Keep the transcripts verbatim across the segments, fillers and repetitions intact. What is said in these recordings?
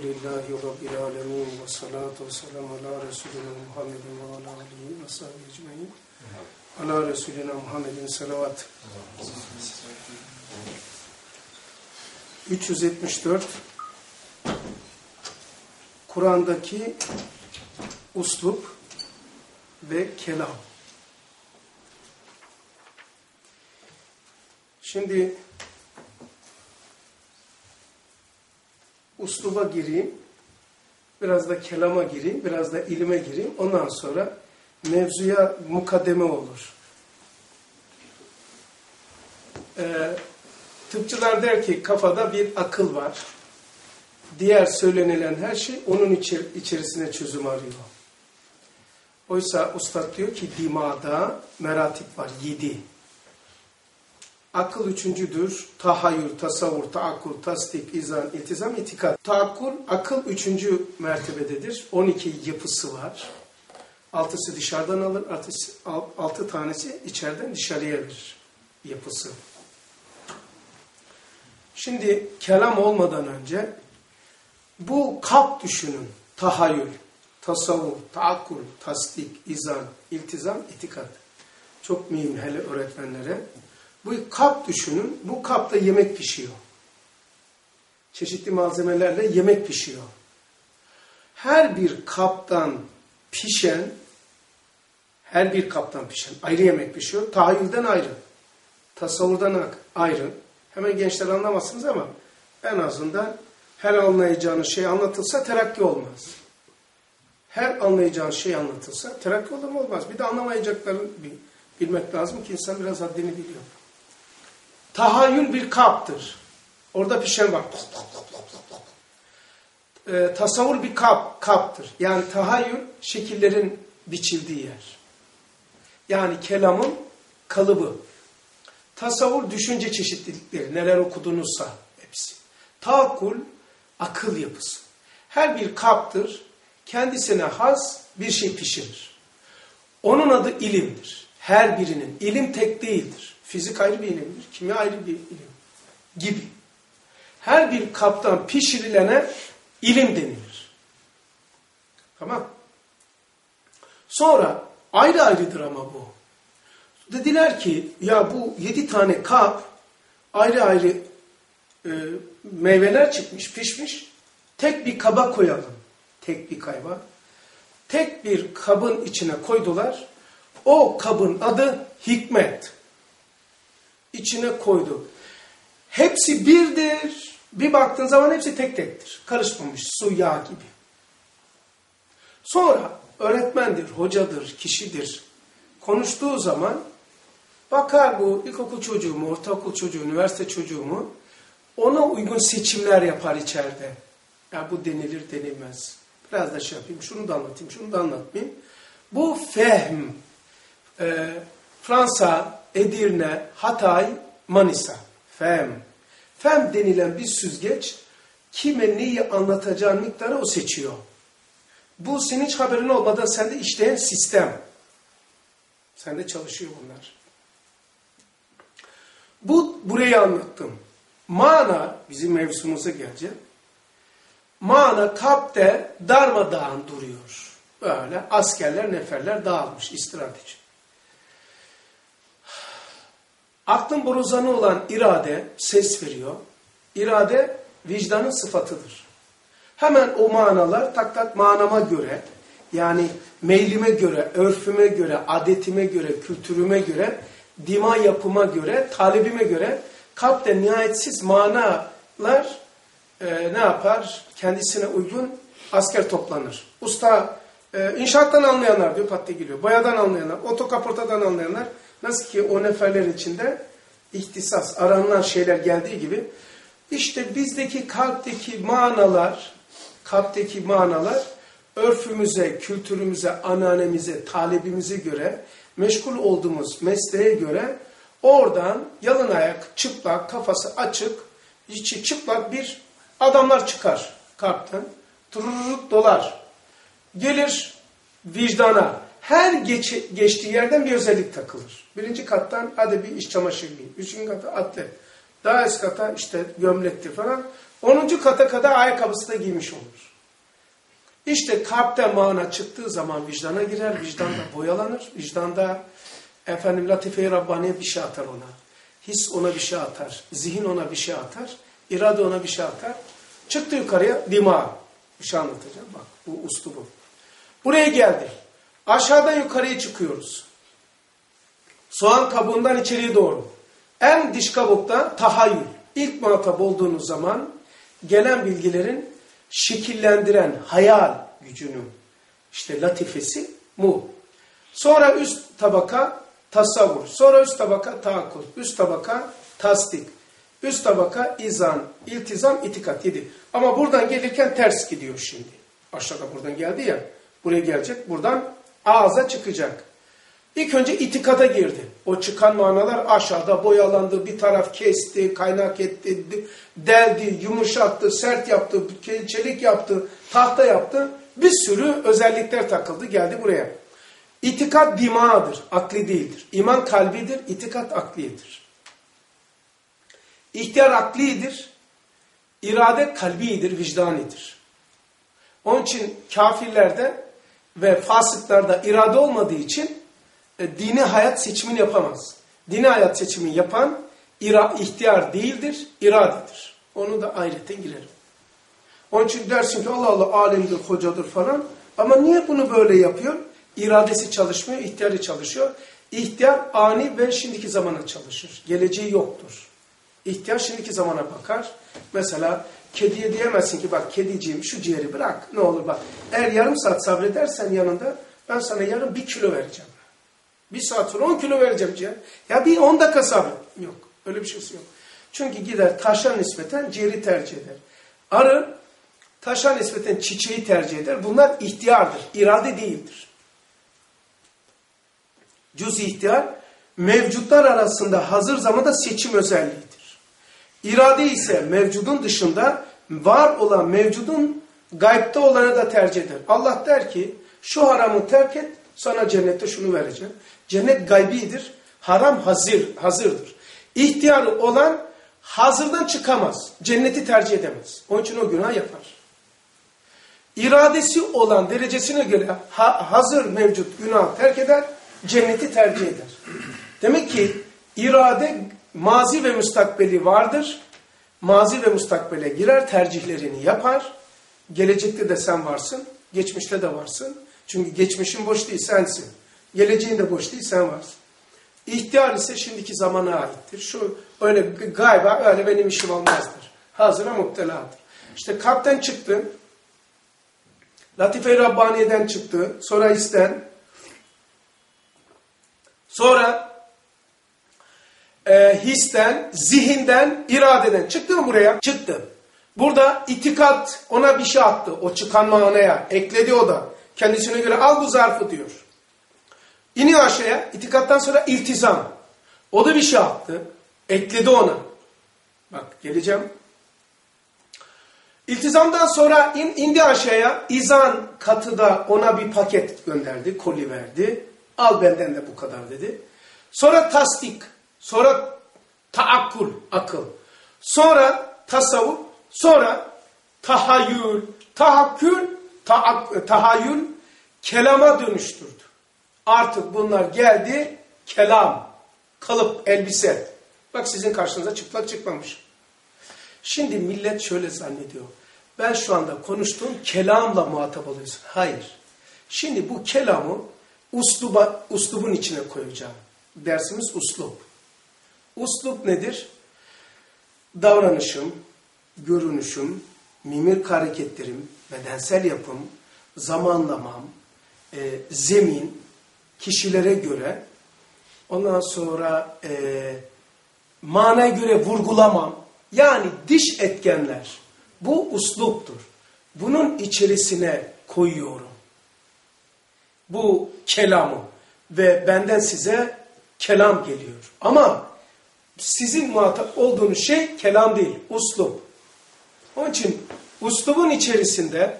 Elhamdülillahi Rabbil alemin ve salatu ve selamu ala Resulina Muhammedin ve ala alihi ve sahbihi ecmaîn. Ala Resulina Muhammedin salavat. üç yüz yetmiş dört Kur'an'daki uslup ve kelam. Şimdi usluba gireyim, biraz da kelama gireyim, biraz da ilime gireyim. Ondan sonra mevzuya mukaddeme olur. Ee, tıpçılar der ki kafada bir akıl var. Diğer söylenilen her şey onun içer içerisine çözüm arıyor. Oysa ustad diyor ki dimada meratip var, yedi. Akıl üçüncüdür. Tahayyül, tasavvur, taakkul, tasdik, izan, iltizam, itikat. Taakkul, akıl üçüncü mertebededir. on iki yapısı var. Altısı dışarıdan alır, altısı, altı tanesi içeriden dışarıya verir yapısı. Şimdi kelam olmadan önce bu kap düşünün. Tahayyül, tasavvur, taakkul, tasdik, izan, iltizam, itikat. Çok mühim hele öğretmenlere. Bu kap düşünün. Bu kapta yemek pişiyor. Çeşitli malzemelerle yemek pişiyor. Her bir kaptan pişen, her bir kaptan pişen ayrı yemek pişiyor. Tahayyülden ayrı. Tasavvurdan ayrı. Hemen gençler anlamazsınız ama en azından her anlayacağınız şey anlatılsa terakki olmaz. Her anlayacağınız şey anlatılsa terakki olur mu olmaz. Bir de anlamayacaklarını bilmek lazım ki insan biraz haddini biliyor. Tahayyül bir kaptır. Orada pişen var. E, tasavvur bir kap, kaptır. Yani tahayyül şekillerin biçildiği yer. Yani kelamın kalıbı. Tasavvur düşünce çeşitlilikleri. Neler okudunuzsa hepsi. Taakkul akıl yapısı. Her bir kaptır. Kendisine has bir şey pişirir. Onun adı ilimdir. Her birinin. İlim tek değildir. Fizik ayrı bir ilimdir. Kimya ayrı bir ilim. Gibi. Her bir kaptan pişirilene ilim denilir. Tamam. Sonra ayrı ayrıdır ama bu. Dediler ki ya bu yedi tane kap ayrı ayrı e, meyveler çıkmış, pişmiş. Tek bir kaba koyalım. Tek bir kaba. Tek bir kabın içine koydular. O kabın adı hikmet. İçine koydu. Hepsi birdir. Bir baktığın zaman hepsi tek tektir. Karışmamış. Su, yağ gibi. Sonra öğretmendir, hocadır, kişidir. Konuştuğu zaman bakar bu ilkokul çocuğu mu, ortaokul çocuğu, üniversite çocuğu mu ona uygun seçimler yapar içeride. Ya bu denilir denilmez. Biraz da şey yapayım, şunu da anlatayım, şunu da anlatmayayım. Bu fehm. Ee, Fransa, Edirne, Hatay, Manisa. Fem. Fem denilen bir süzgeç kime neyi anlatacağın miktarı o seçiyor. Bu senin hiç haberin olmadan sende işleyen sistem. Sende çalışıyor bunlar. Bu burayı anlattım. Mana bizim mevzumuza gelecek. Mana kalpte darmadağın duruyor. Böyle askerler, neferler dağılmış istirahat için. Aklın borazanı olan irade ses veriyor. İrade vicdanın sıfatıdır. Hemen o manalar tak tak manama göre, yani meylime göre, örfüme göre, adetime göre, kültürüme göre, dima yapıma göre, talebime göre kalpte nihayetsiz manalar e, ne yapar? Kendisine uygun asker toplanır. Usta e, inşaattan anlayanlar diyor pat diye geliyor. Boyadan anlayanlar, otokaportadan anlayanlar. Nasıl ki o neferlerin içinde ihtisas, aranılan şeyler geldiği gibi işte bizdeki kalpteki manalar, kalpteki manalar örfümüze, kültürümüze, ananemize, talebimize göre, meşgul olduğumuz mesleğe göre oradan yalın ayak, çıplak, kafası açık, içi çıplak bir adamlar çıkar kalpten. Tururut dolar. Gelir vicdana. Her geç, geçtiği yerden bir özellik takılır. Birinci kattan hadi bir iç çamaşır giyin. Üçüncü kata atlet. Daha üst kata işte gömlektir falan. onuncu kata kadar ayakkabısı da giymiş olur. İşte kalpten mana çıktığı zaman vicdana girer, vicdanda boyalanır, vicdanda efendim Latife-i Rabbaniye bir şey atar ona. His ona bir şey atar, zihin ona bir şey atar, irade ona bir şey atar. Çıktı yukarıya dima. Bir şey anlatacağım bak, bu uslubu. Buraya geldi. Aşağıdan yukarıya çıkıyoruz. Soğan kabuğundan içeriye doğru. En dış kabukta tahayyül. İlk muhatap olduğunuz zaman gelen bilgilerin şekillendiren hayal gücünün işte latifesi mu. Sonra üst tabaka tasavvur. Sonra üst tabaka taakkul. Üst tabaka tasdik. Üst tabaka izan, iltizam, itikat. Yedi. Ama buradan gelirken ters gidiyor şimdi. Aşağıda buradan geldi ya. Buraya gelecek. Buradan ağza çıkacak. İlk önce itikada girdi. O çıkan manalar aşağıda boyalandı, bir taraf kesti, kaynak etti, deldi, yumuşattı, sert yaptı, çelik yaptı, tahta yaptı. Bir sürü özellikler takıldı, geldi buraya. İtikat dimağıdır, akli değildir. İman kalbidir, itikat akliyedir. İhtiyar aklidir, irade kalbidir, vicdanidir. Onun için kafirlerde ve fasıklarda irade olmadığı için dini hayat seçimini yapamaz. Dini hayat seçimini yapan ira, ihtiyar değildir, iradedir. Onu da ayrıca girerim. Onun için dersin ki Allah Allah alemdir, hocadır falan. Ama niye bunu böyle yapıyor? İradesi çalışmıyor, ihtiyarı çalışıyor. İhtiyar ani ve şimdiki zamana çalışır. Geleceği yoktur. İhtiyar şimdiki zamana bakar. Mesela kediye diyemezsin ki bak kediciğim şu ciğeri bırak ne olur bak. Eğer yarım saat sabredersen yanında ben sana yarın bir kilo vereceğim. Bir saat sonra on kilo vereceğim ciğer. Ya bir on dakika sabret. Yok. Öyle bir şeysi yok. Çünkü gider taşa nispeten ciğeri tercih eder. Arı taşa nispeten çiçeği tercih eder. Bunlar ihtiyardır. İrade değildir. Cüz-i ihtiyar mevcutlar arasında hazır zamanda seçim özelliğidir. İrade ise mevcudun dışında var olan mevcudun gaybta olanı da tercih eder. Allah der ki şu haramı terk et sana cennette şunu vereceğim. Cennet gaybidir. Haram hazır, hazırdır. İhtiyarı olan hazırdan çıkamaz. Cenneti tercih edemez. Onun için o günah yapar. İradesi olan derecesine göre ha, hazır mevcut günah terk eder. Cenneti tercih eder. Demek ki irade mazi ve müstakbeli vardır. Mazi ve müstakbele girer, tercihlerini yapar. Gelecekte de sen varsın, geçmişte de varsın. Çünkü geçmişin boş değil, sensin. Geleceğin de boş değil, sen varsın. İhtiyar ise şimdiki zamana aittir. Şu öyle gayba öyle benim işim olmazdır. Hazıra muhteladır. İşte kalpten çıktı. Latife-i Rabbaniye'den çıktı. Sonra isten. Sonra e, histen, zihinden, iradeden. Çıktı mı buraya? Çıktı. Burada itikat ona bir şey attı. O çıkan manaya. Ekledi o da. Kendisine göre al bu zarfı diyor. İniyor aşağıya. İtikattan sonra iltizam. O da bir şey attı. Ekledi ona. Bak geleceğim. İltizamdan sonra in, indi aşağıya. İzan katıda ona bir paket gönderdi. Koli verdi. Al benden de bu kadar dedi. Sonra tasdik. Sonra taakkul. Akıl. Sonra tasavvur. Sonra tahayyül. Tahakkül. Ta tahayyül. Kelama dönüştürdü. Artık bunlar geldi. Kelam. Kalıp, elbise. Bak sizin karşınıza çıplak çıkmamış. Şimdi millet şöyle zannediyor. Ben şu anda konuştuğum kelamla muhatap oluyorsun. Hayır. Şimdi bu kelamı usluba, uslubun içine koyacağım. Dersimiz uslup. Uslup nedir? Davranışım, görünüşüm, mimik hareketlerim, bedensel yapım, zamanlamam, e, zemin, kişilere göre, ondan sonra e, manaya göre vurgulamam, yani dış etkenler, bu usluptur. Bunun içerisine koyuyorum. Bu kelamı ve benden size kelam geliyor. Ama sizin muhatap olduğunuz şey kelam değil, uslup. Onun için uslubun içerisinde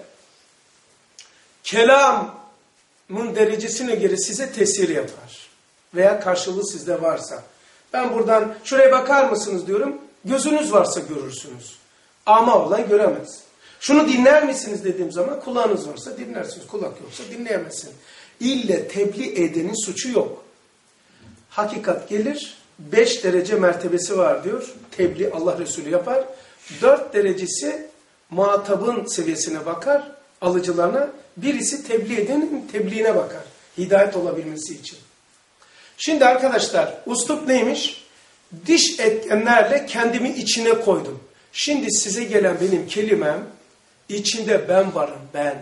kelamın derecesine göre size tesir yapar. Veya karşılığı sizde varsa. Ben buradan şuraya bakar mısınız diyorum. Gözünüz varsa görürsünüz. Ama olan göremez. Şunu dinler misiniz dediğim zaman kulağınız varsa dinlersiniz. Kulak yoksa dinleyemezsin. İlle tebliğ edenin suçu yok. Hakikat gelir. Beş derece mertebesi var diyor. Tebliğ Allah Resulü yapar. Dört derecesi muhatabın seviyesine bakar. Alıcılarına. Birisi tebliğ edenin tebliğine bakar. Hidayet olabilmesi için. Şimdi arkadaşlar uslup neymiş? Dış etkenlerle kendimi içine koydum. Şimdi size gelen benim kelimem içinde ben varım, ben.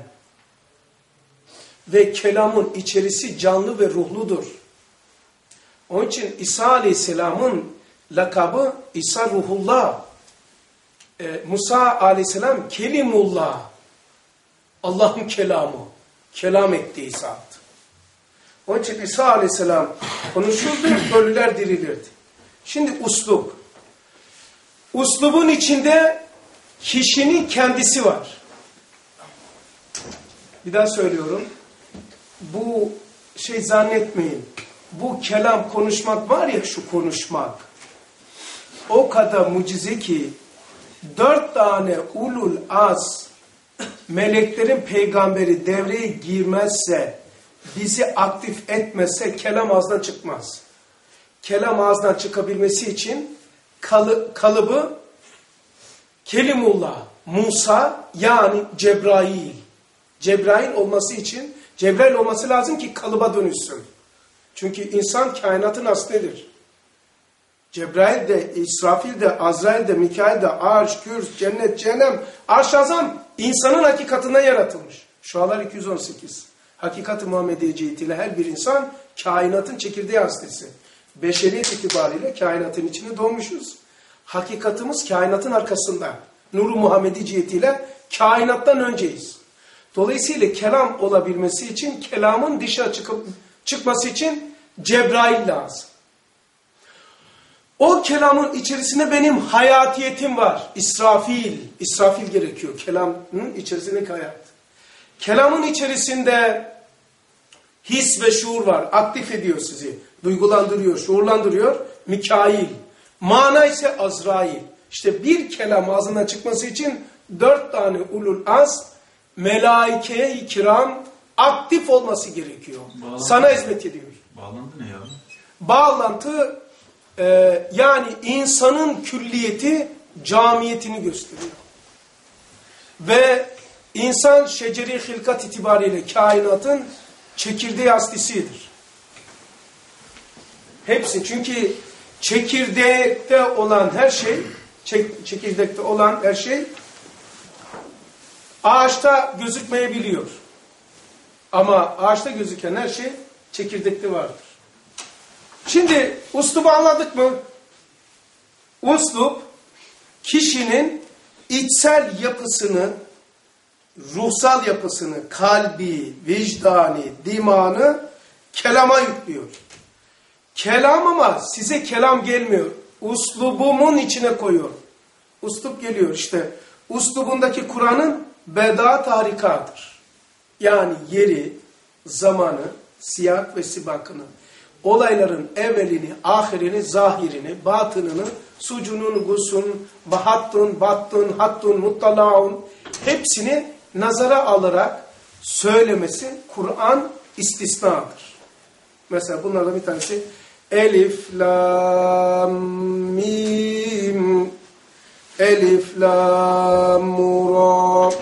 Ve kelamın içerisi canlı ve ruhludur. Onun için İsa Aleyhisselam'ın lakabı İsa Ruhullah. Ee, Musa Aleyhisselam Kelimullah. Allah'ın kelamı. Kelam etti İsa. Onun için İsa Aleyhisselam konuşurdu, ölüler dirilirdi. Şimdi uslup. Uslubun içinde kişinin kendisi var. Bir daha söylüyorum. Bu şey zannetmeyin. Bu kelam konuşmak var ya şu konuşmak. O kadar mucize ki dört tane ulul az meleklerin peygamberi devreye girmezse, bizi aktif etmezse kelam ağzından çıkmaz. Kelam ağzından çıkabilmesi için kalı, kalıbı Kelimullah, Musa yani Cebrail. Cebrail olması için Cebrail olması lazım ki kalıba dönüşsün. Çünkü insan kainatın aslıdır. Cebrail de, İsrafil de, Azrail de, Mikail de, Arş, Kürs, Cennet, Cehennem, Arş Azam insanın hakikatinden yaratılmış. Şualar iki yüz on sekiz. Hakikat-ı Muhammediye cihetiyle her bir insan kainatın çekirdeği hastası. Beşeriyet itibariyle kainatın içine doğmuşuz. Hakikatimiz kainatın arkasında. Nur-u Muhammedi cihetiyle kainattan önceyiz. Dolayısıyla kelam olabilmesi için, kelamın dışa çıkıp, çıkması için Cebrail lazım. O kelamın içerisinde benim hayatiyetim var. İsrafil. İsrafil gerekiyor. Kelamın içerisindeki hayat. Kelamın içerisinde his ve şuur var. Aktif ediyor sizi. Duygulandırıyor, şuurlandırıyor. Mikail. Mana ise Azrail. İşte bir kelam ağzından çıkması için dört tane ulul az melaike-i kiram aktif olması gerekiyor. Bağlantı, sana hizmet ediyor. Bağlantı ne ya? Bağlantı e, yani insanın külliyeti camiyetini gösteriyor. Ve insan şeceri hilkat itibariyle kainatın çekirdeği aslisidir. Hepsi çünkü çekirdekte olan her şey, çek, çekirdekte olan her şey ağaçta gözükmeyebiliyor. Ama ağaçta gözüken her şey çekirdekte vardır. Şimdi uslubu anladık mı? Uslup kişinin içsel yapısını, ruhsal yapısını, kalbi, vicdani, dimağını kelama yüklüyor. Kelam ama size kelam gelmiyor. Uslubumun içine koyuyor. Uslub geliyor işte. Uslubundaki Kur'an'ın beda tarikadır. Yani yeri, zamanı, siyak ve sibakını, olayların evvelini, ahirini, zahirini, batınını, sucunun, gusun, bahattun, battun, hattun, muttalaun hepsini nazara alarak söylemesi Kur'an istisnadır. Mesela bunlardan bir tanesi Elif, Lam, Mim, Elif, Lam, Ra,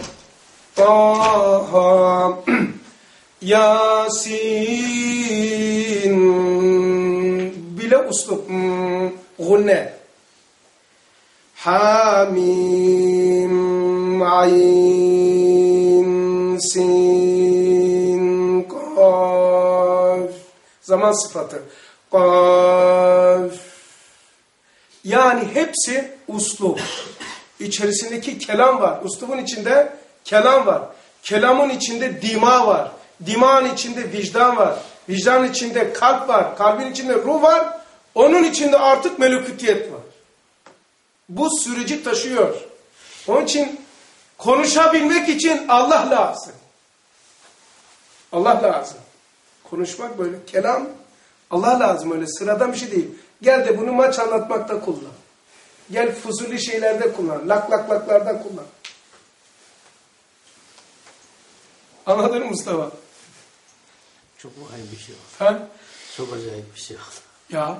Taha, Yasin bile uslup gunne. Hamim, Ayn, Sin, Kaf. Zaman sıfatı. Kaf. Yani hepsi uslup. İçerisindeki kelam var. Uslubun içinde kelam var. Kelamın içinde dima var. Dimağın içinde vicdan var. Vicdanın içinde kalp var. Kalbin içinde ruh var. Onun içinde artık melekutiyet var. Bu süreci taşıyor. Onun için konuşabilmek için Allah lazım. Allah lazım. Konuşmak böyle. Kelam Allah lazım öyle sıradan bir şey değil. Gel de bunu maç anlatmakta kullan. Gel fuzuli şeylerde kullan. Lak lak laklarda kullan. Anladın mı Mustafa? Çok acayip bir şey oldu. Ha? Çok acayip bir şey oldu. Ya.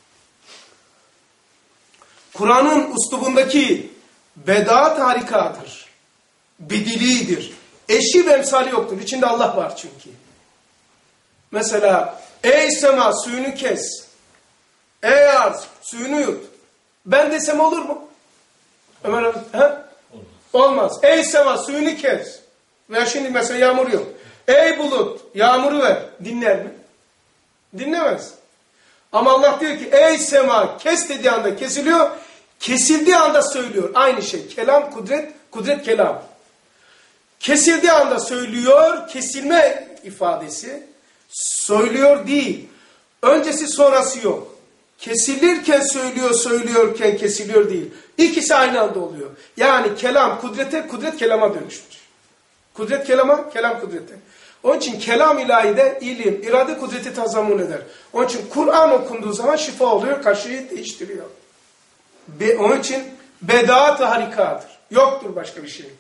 Kur'an'ın üslubundaki bedaat harikadır. Bidiliğidir. Eşi ve emsali yoktur. İçinde Allah var çünkü. Mesela ey sema suyunu kes. Ey arz suyunu yut. Ben desem olur mu? Ömer abi, he? Olmaz. Olmaz. Ey sema suyunu kes. Ve şimdi mesela yağmur yok. Ey bulut yağmuru ver. Dinler mi? Dinlemez. Ama Allah diyor ki ey sema kes dediği anda kesiliyor. Kesildiği anda söylüyor. Aynı şey. Kelam kudret, kudret kelam. Kesildiği anda söylüyor. Kesilme ifadesi. Söylüyor değil. Öncesi sonrası yok. Kesilirken söylüyor, söylüyorken kesiliyor değil. İkisi aynı anda oluyor. Yani kelam kudrete, kudret kelama dönüşmüş. Kudret kelama, kelam kudrete. Onun için kelam ilahide ilim, irade kudreti tazammun eder. Onun için Kur'an okunduğu zaman şifa oluyor, karşıyı değiştiriyor. Be, onun için bedaat harikadır. Yoktur başka bir şey.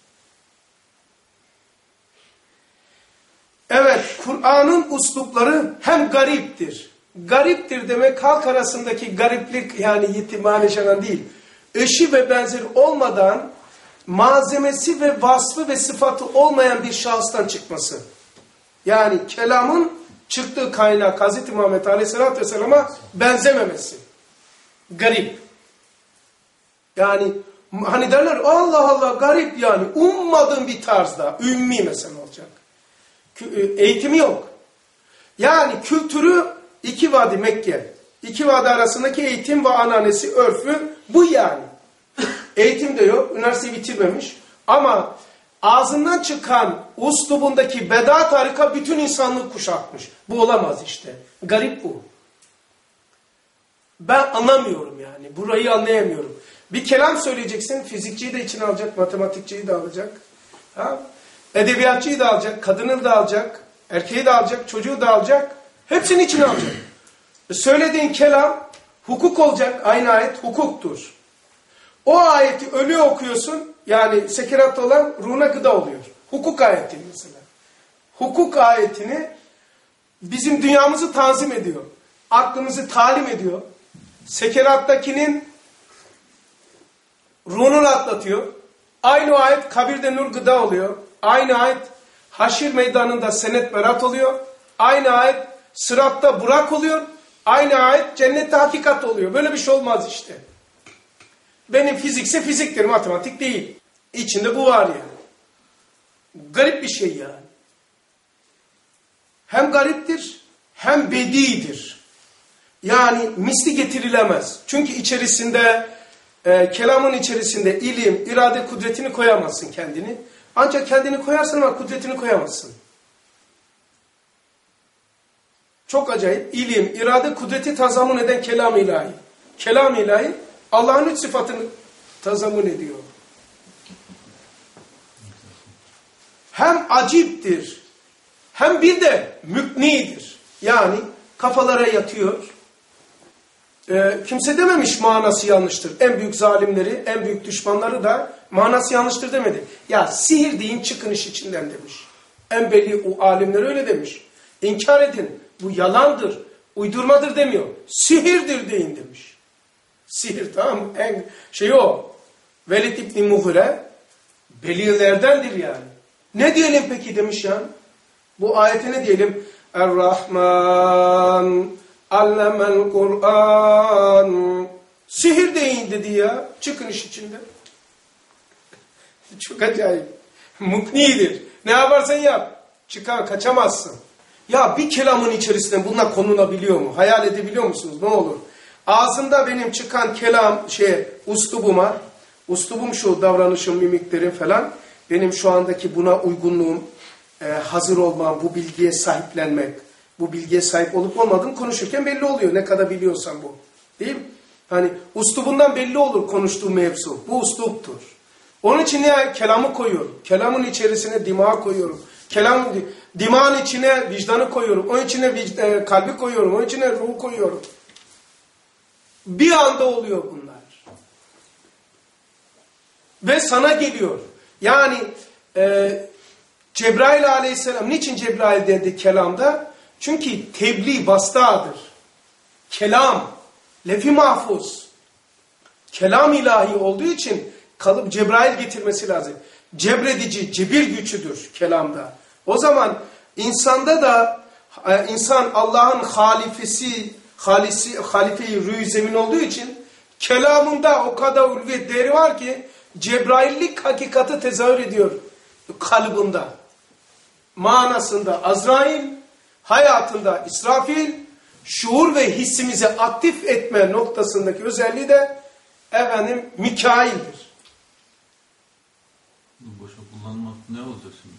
Evet, Kur'an'ın uslupları hem gariptir. Gariptir demek halk arasındaki gariplik yani yetimhane yaşanan değil. Eşi ve benzeri olmadan malzemesi ve vasfı ve sıfatı olmayan bir şahıstan çıkması. Yani kelamın çıktığı kaynak Hazreti Muhammed Aleyhisselatü Vesselam'a benzememesi. Garip. Yani hani derler Allah Allah garip yani ummadığın bir tarzda ümmi mesela olacak. Eğitimi yok. Yani kültürü iki vadi Mekke. İki vadi arasındaki eğitim ve ananesi örfü bu yani. Eğitim de yok. Üniversiteyi bitirmemiş. Ama ağzından çıkan uslubundaki bedaat harika bütün insanlığı kuşatmış. Bu olamaz işte. Garip bu. Ben anlamıyorum yani. Burayı anlayamıyorum. Bir kelam söyleyeceksin. Fizikçiyi de içine alacak. Matematikçiyi de alacak. Ha? Edebiyatçıyı da alacak. Kadını da alacak. Erkeği de alacak. Çocuğu da alacak. Hepsini içine alacak. Söylediğin kelam hukuk olacak. Aynı ayet hukuktur. O ayeti ölü okuyorsun. Yani sekeratta olan ruhuna gıda oluyor. Hukuk ayeti mesela. Hukuk ayetini bizim dünyamızı tanzim ediyor. Aklımızı talim ediyor. Sekerattakinin ruhunu atlatıyor. Aynı ayet kabirde nur gıda oluyor. Aynı ayet haşir meydanında senet berat oluyor. Aynı ayet sıratta burak oluyor. Aynı ayet cennette hakikat oluyor. Böyle bir şey olmaz işte. Benim fizikse fiziktir, matematik değil. İçinde bu var yani. Garip bir şey yani. Hem gariptir, hem bedidir. Yani misli getirilemez. Çünkü içerisinde, e, kelamın içerisinde ilim, irade, kudretini koyamazsın kendini. Ancak kendini koyarsın ama kudretini koyamazsın. Çok acayip. İlim, irade, kudreti tazammun eden kelam-ı ilahi. Kelam-ı ilahi Allah'ın üç sıfatını tazammun ediyor. Hem aciptir, hem bir de müknidir. Yani kafalara yatıyor. Ee, kimse dememiş manası yanlıştır. En büyük zalimleri, en büyük düşmanları da manası yanlıştır demedi. Ya sihir deyin çıkın iş içinden demiş. En belli o alimler öyle demiş. İnkar edin, bu yalandır, uydurmadır demiyor. Sihirdir deyin demiş. Sihir tamam en şey o. Velid İbni Mughire belilerdendir yani. Ne diyelim peki demiş ya. Bu ayete ne diyelim? Er-Rahman allemel Kur'an. Sihir deyin dedi ya. Çıkın iş içinde. Çok acayip. Muknidir. Ne yaparsan yap. Çıkar kaçamazsın. Ya bir kelamın içerisinde bunlar konulabiliyor mu? Hayal edebiliyor musunuz? Ne olur? Ağzımda benim çıkan kelam şey uslubuma, uslubum şu davranışım, mimiklerim falan. Benim şu andaki buna uygunluğum, e, hazır olmam, bu bilgiye sahiplenmek, bu bilgiye sahip olup olmadığım konuşurken belli oluyor. Ne kadar biliyorsan bu. Değil mi? Hani uslubundan belli olur konuştuğu mevzu. Bu usluptur. Onun için ne? Kelamı koyuyorum. Kelamın içerisine dimağı koyuyorum. Kelam, dimağın içine vicdanı koyuyorum. Onun içine vicdan, e, kalbi koyuyorum. Onun içine ruhu koyuyorum. Bir anda oluyor bunlar. Ve sana geliyor. Yani e, Cebrail aleyhisselam, niçin Cebrail dedi kelamda? Çünkü tebliğ vasıtadır. Kelam, lef-i mahfuz. Kelam ilahi olduğu için kalıp Cebrail getirmesi lazım. Cebredici, cebir gücüdür kelamda. O zaman insanda da e, insan Allah'ın halifesi, halisi, halife-i rüy zemin olduğu için kelamında o kadar ulvi değeri var ki Cebraillik hakikati tezahür ediyor kalbinde. Manasında Azrail, hayatında İsrafil, şuur ve hissimizi aktif etme noktasındaki özelliği de efendim Mikail'dir. Boşa kullanmak ne olacak şimdi?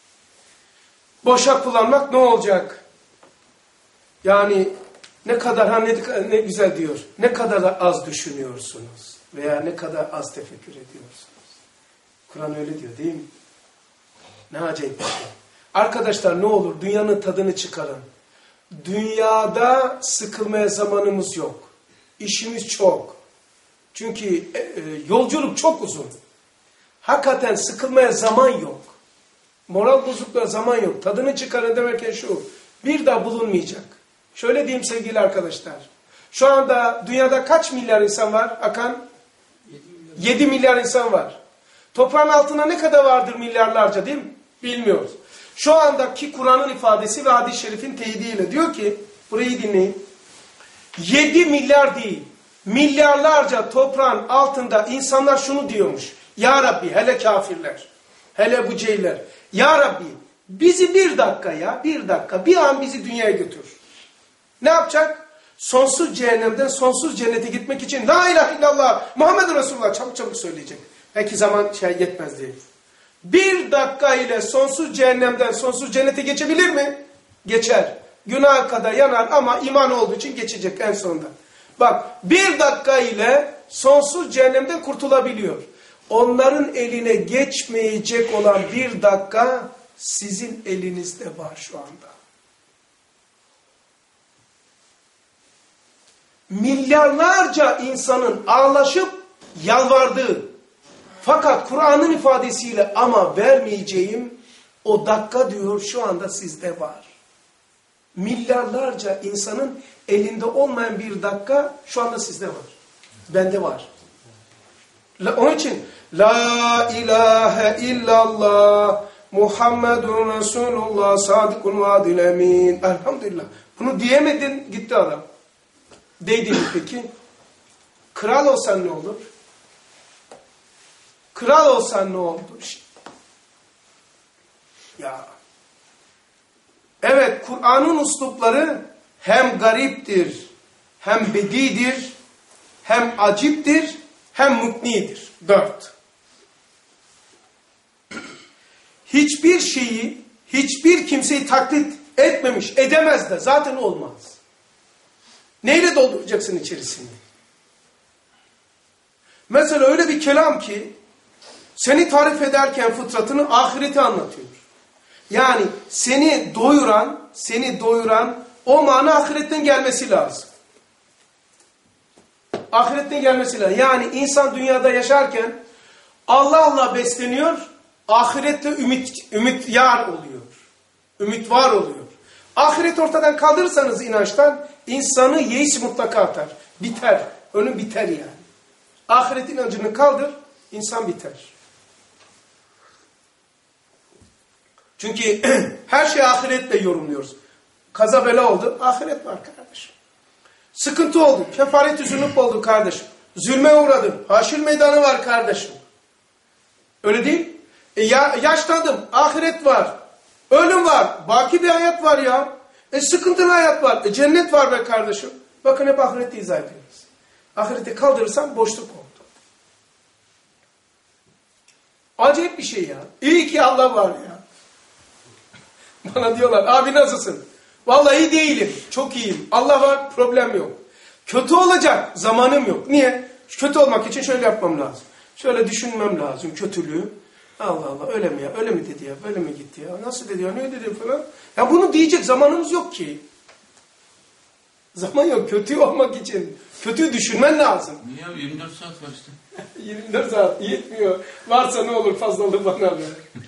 Boşa kullanmak ne olacak? Yani ne kadar ha ne, ne güzel diyor. Ne kadar az düşünüyorsunuz veya ne kadar az tefekkür ediyorsunuz. Kur'an öyle diyor değil mi? Ne acayip bir şey. Arkadaşlar ne olur dünyanın tadını çıkarın. Dünyada sıkılmaya zamanımız yok. İşimiz çok. Çünkü e, e, yolculuk çok uzun. Hakikaten sıkılmaya zaman yok. Moral bozukluğa zaman yok. Tadını çıkarın demerken şu. Bir daha bulunmayacak. Şöyle diyeyim sevgili arkadaşlar. Şu anda dünyada kaç milyar insan var Hakan? yedi milyar insan var. Toprağın altında ne kadar vardır milyarlarca değil mi? Bilmiyoruz. Şu andaki Kur'an'ın ifadesi ve hadis-i şerifin teyidiyle diyor ki, burayı dinleyin. yedi milyar değil, milyarlarca toprağın altında insanlar şunu diyormuş. Ya Rabbi, hele kafirler, hele bu ceyler. Ya Rabbi, bizi bir dakika ya, bir dakika, bir an bizi dünyaya götür. Ne yapacak? Sonsuz cehennemden sonsuz cennete gitmek için La ilahe illallah, Muhammed Resulullah çabuk çabuk söyleyecek. Belki zaman şey yetmez diye. Bir dakika ile sonsuz cehennemden sonsuz cennete geçebilir mi? Geçer. Günah kadar yanar ama iman olduğu için geçecek en sonunda. Bak bir dakika ile sonsuz cehennemden kurtulabiliyor. Onların eline geçmeyecek olan bir dakika sizin elinizde var şu anda. Milyarlarca insanın ağlaşıp yalvardığı, fakat Kur'an'ın ifadesiyle ama vermeyeceğim o dakika diyor şu anda sizde var. Milyarlarca insanın elinde olmayan bir dakika şu anda sizde var. Bende var. Onun için La ilahe illallah Muhammedun Resulullah Sadikun Vadil Emin. Elhamdülillah. Bunu diyemedin gitti adam. Değdin mi peki? Kral olsan ne olur? Kral olsan ne oldu? Ya. Evet, Kur'an'ın uslupları hem gariptir, hem bedidir, hem aciptir, hem muknidir. Dört. Hiçbir şeyi, hiçbir kimseyi taklit etmemiş, edemez de zaten olmaz. Neyle dolduracaksın içerisini? Mesela öyle bir kelam ki, seni tarif ederken fıtratını ahireti anlatıyor. Yani seni doyuran, seni doyuran o mana ahiretten gelmesi lazım. Ahiretten gelmesi lazım. Yani insan dünyada yaşarken Allah'la besleniyor, ahirette ümit, ümit yar oluyor. Ümit var oluyor. Ahiret ortadan kaldırırsanız inançtan insanı yeis mutlaka atar. Biter. Önü biter yani. Ahiret inancını kaldır, insan biter. Çünkü her şeyi ahiretle yorumluyoruz. Kaza bela oldu, ahiret var kardeşim. Sıkıntı oldu, kefaret-i zünub oldu kardeşim. Zulme uğradım, haşir meydanı var kardeşim. Öyle değil. E ya, yaşlandım, ahiret var. Ölüm var, baki bir hayat var ya. E sıkıntılı hayat var, e cennet var be kardeşim. Bakın hep ahirette izah ediyoruz. Ahireti kaldırırsam boşluk oldu. Acayip bir şey ya. İyi ki Allah var ya. Bana diyorlar, abi nasılsın? Vallahi iyi değilim, çok iyiyim. Allah var, problem yok. Kötü olacak, zamanım yok. Niye? Kötü olmak için şöyle yapmam lazım. Şöyle düşünmem lazım kötülüğü. Allah Allah, öyle mi ya? Öyle mi dedi ya? Böyle mi gitti ya? Nasıl dedi ya? Ne dedi falan? Ya bunu diyecek zamanımız yok ki. Zaman yok. Kötü olmak için. Kötü düşünmen lazım. Niye abi yirmi dört saat var işte. yirmi dört saat yetmiyor. Varsa ne olur fazlalığı bana ver.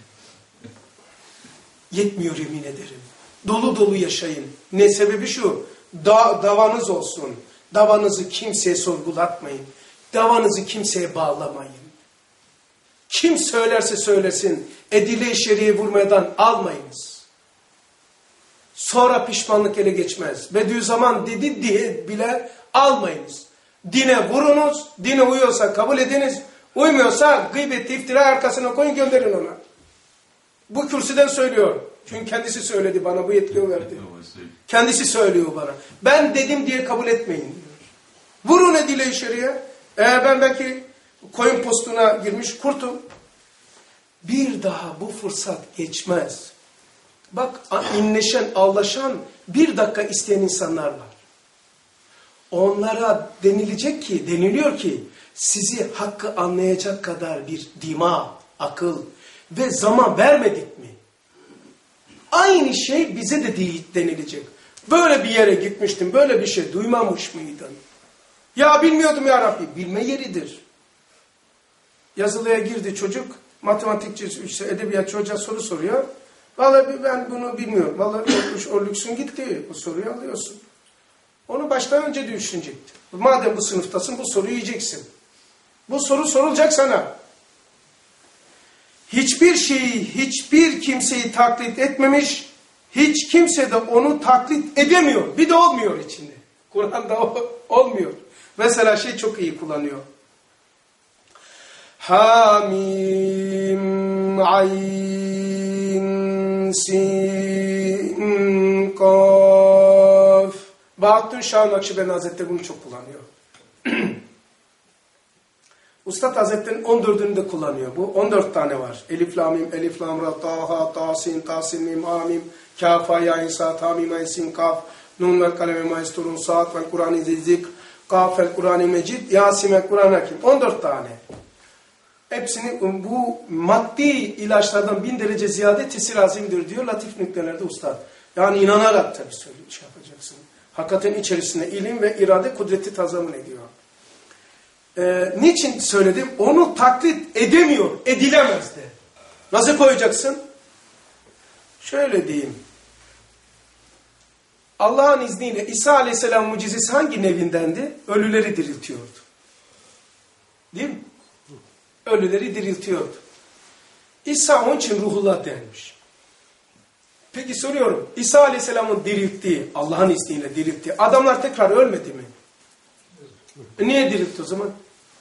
Yetmiyor yemin ederim. Dolu dolu yaşayın. Ne sebebi şu? Da, davanız olsun. Davanızı kimseye sorgulatmayın. Davanızı kimseye bağlamayın. Kim söylerse söylesin. Edile-i şeriye vurmadan almayınız. Sonra pişmanlık ele geçmez. Bediüzzaman dedi diye bile almayınız. Dine vurunuz. Dine uyuyorsa kabul ediniz. Uymuyorsa gıybet, iftira arkasına koyun, gönderin ona. Bu kürsüden söylüyor. Çünkü kendisi söyledi bana, bu yetkiyi verdi. Kendisi söylüyor bana. Ben dedim diye kabul etmeyin diyor. Vurun edile-i şeriye. Eğer ben belki koyun postuna girmiş kurtum. Bir daha bu fırsat geçmez. Bak inleşen, ağlaşan, bir dakika isteyen insanlar var. Onlara denilecek ki, deniliyor ki sizi hakkı anlayacak kadar bir dima, akıl ve zaman vermedik mi? Aynı şey bize de değil denilecek. Böyle bir yere gitmiştim, böyle bir şey duymamış mıydın? Ya bilmiyordum ya Rabbi. Bilme yeridir. Yazılıya girdi çocuk, matematikçi, işte edebiyatçı hoca soru soruyor. Vallahi ben bunu bilmiyorum. Vallahi o, o lüksün gitti. Bu soruyu alıyorsun. Onu baştan önce düşünecekti. Madem bu sınıftasın, bu soruyu yiyeceksin. Bu soru sorulacak sana. Hiçbir şeyi, hiçbir kimseyi taklit etmemiş, hiç kimse de onu taklit edemiyor. Bir de olmuyor içinde. Kur'an'da olmuyor. Mesela şey çok iyi kullanıyor. Hamim, ayn, sin, kaf. Bahattin Şah Nakşibendi Hazretleri bunu çok kullanıyor. Ustad Hazretleri'nin on dördünü de kullanıyor. Bu on dört tane var. Elif, lamim, elif, lam, ra, ta, ha, ta, sin, ta, sin, mim, amim, kâfa, ya, insa, ta, mim, ay, sin, kaf, nun ve kalemi, maisturun, saat ve Kur'an-ı zizik, kaf ve Kur'an-ı mecid, yasin ve Kur'an-ı hakim. on dört tane. Hepsini bu maddi ilaçlardan bin derece ziyade tesir azimdir diyor latif nüktelerde ustad. Yani inanarak tabii söylüyor, şey yapacaksın. Hakikaten içerisinde ilim ve irade kudreti tazamun ediyor. Ee, niçin söyledim? Onu taklit edemiyor, edilemez de. Nasıl koyacaksın? Şöyle diyeyim. Allah'ın izniyle İsa Aleyhisselam mucizesi hangi nevindendi? Ölüleri diriltiyordu. Değil mi? Ölüleri diriltiyordu. İsa onun için ruhullah denmiş. Peki soruyorum. İsa Aleyhisselam'ın dirilttiği, Allah'ın izniyle dirilttiği adamlar tekrar ölmedi mi? E niye diriltti o zaman?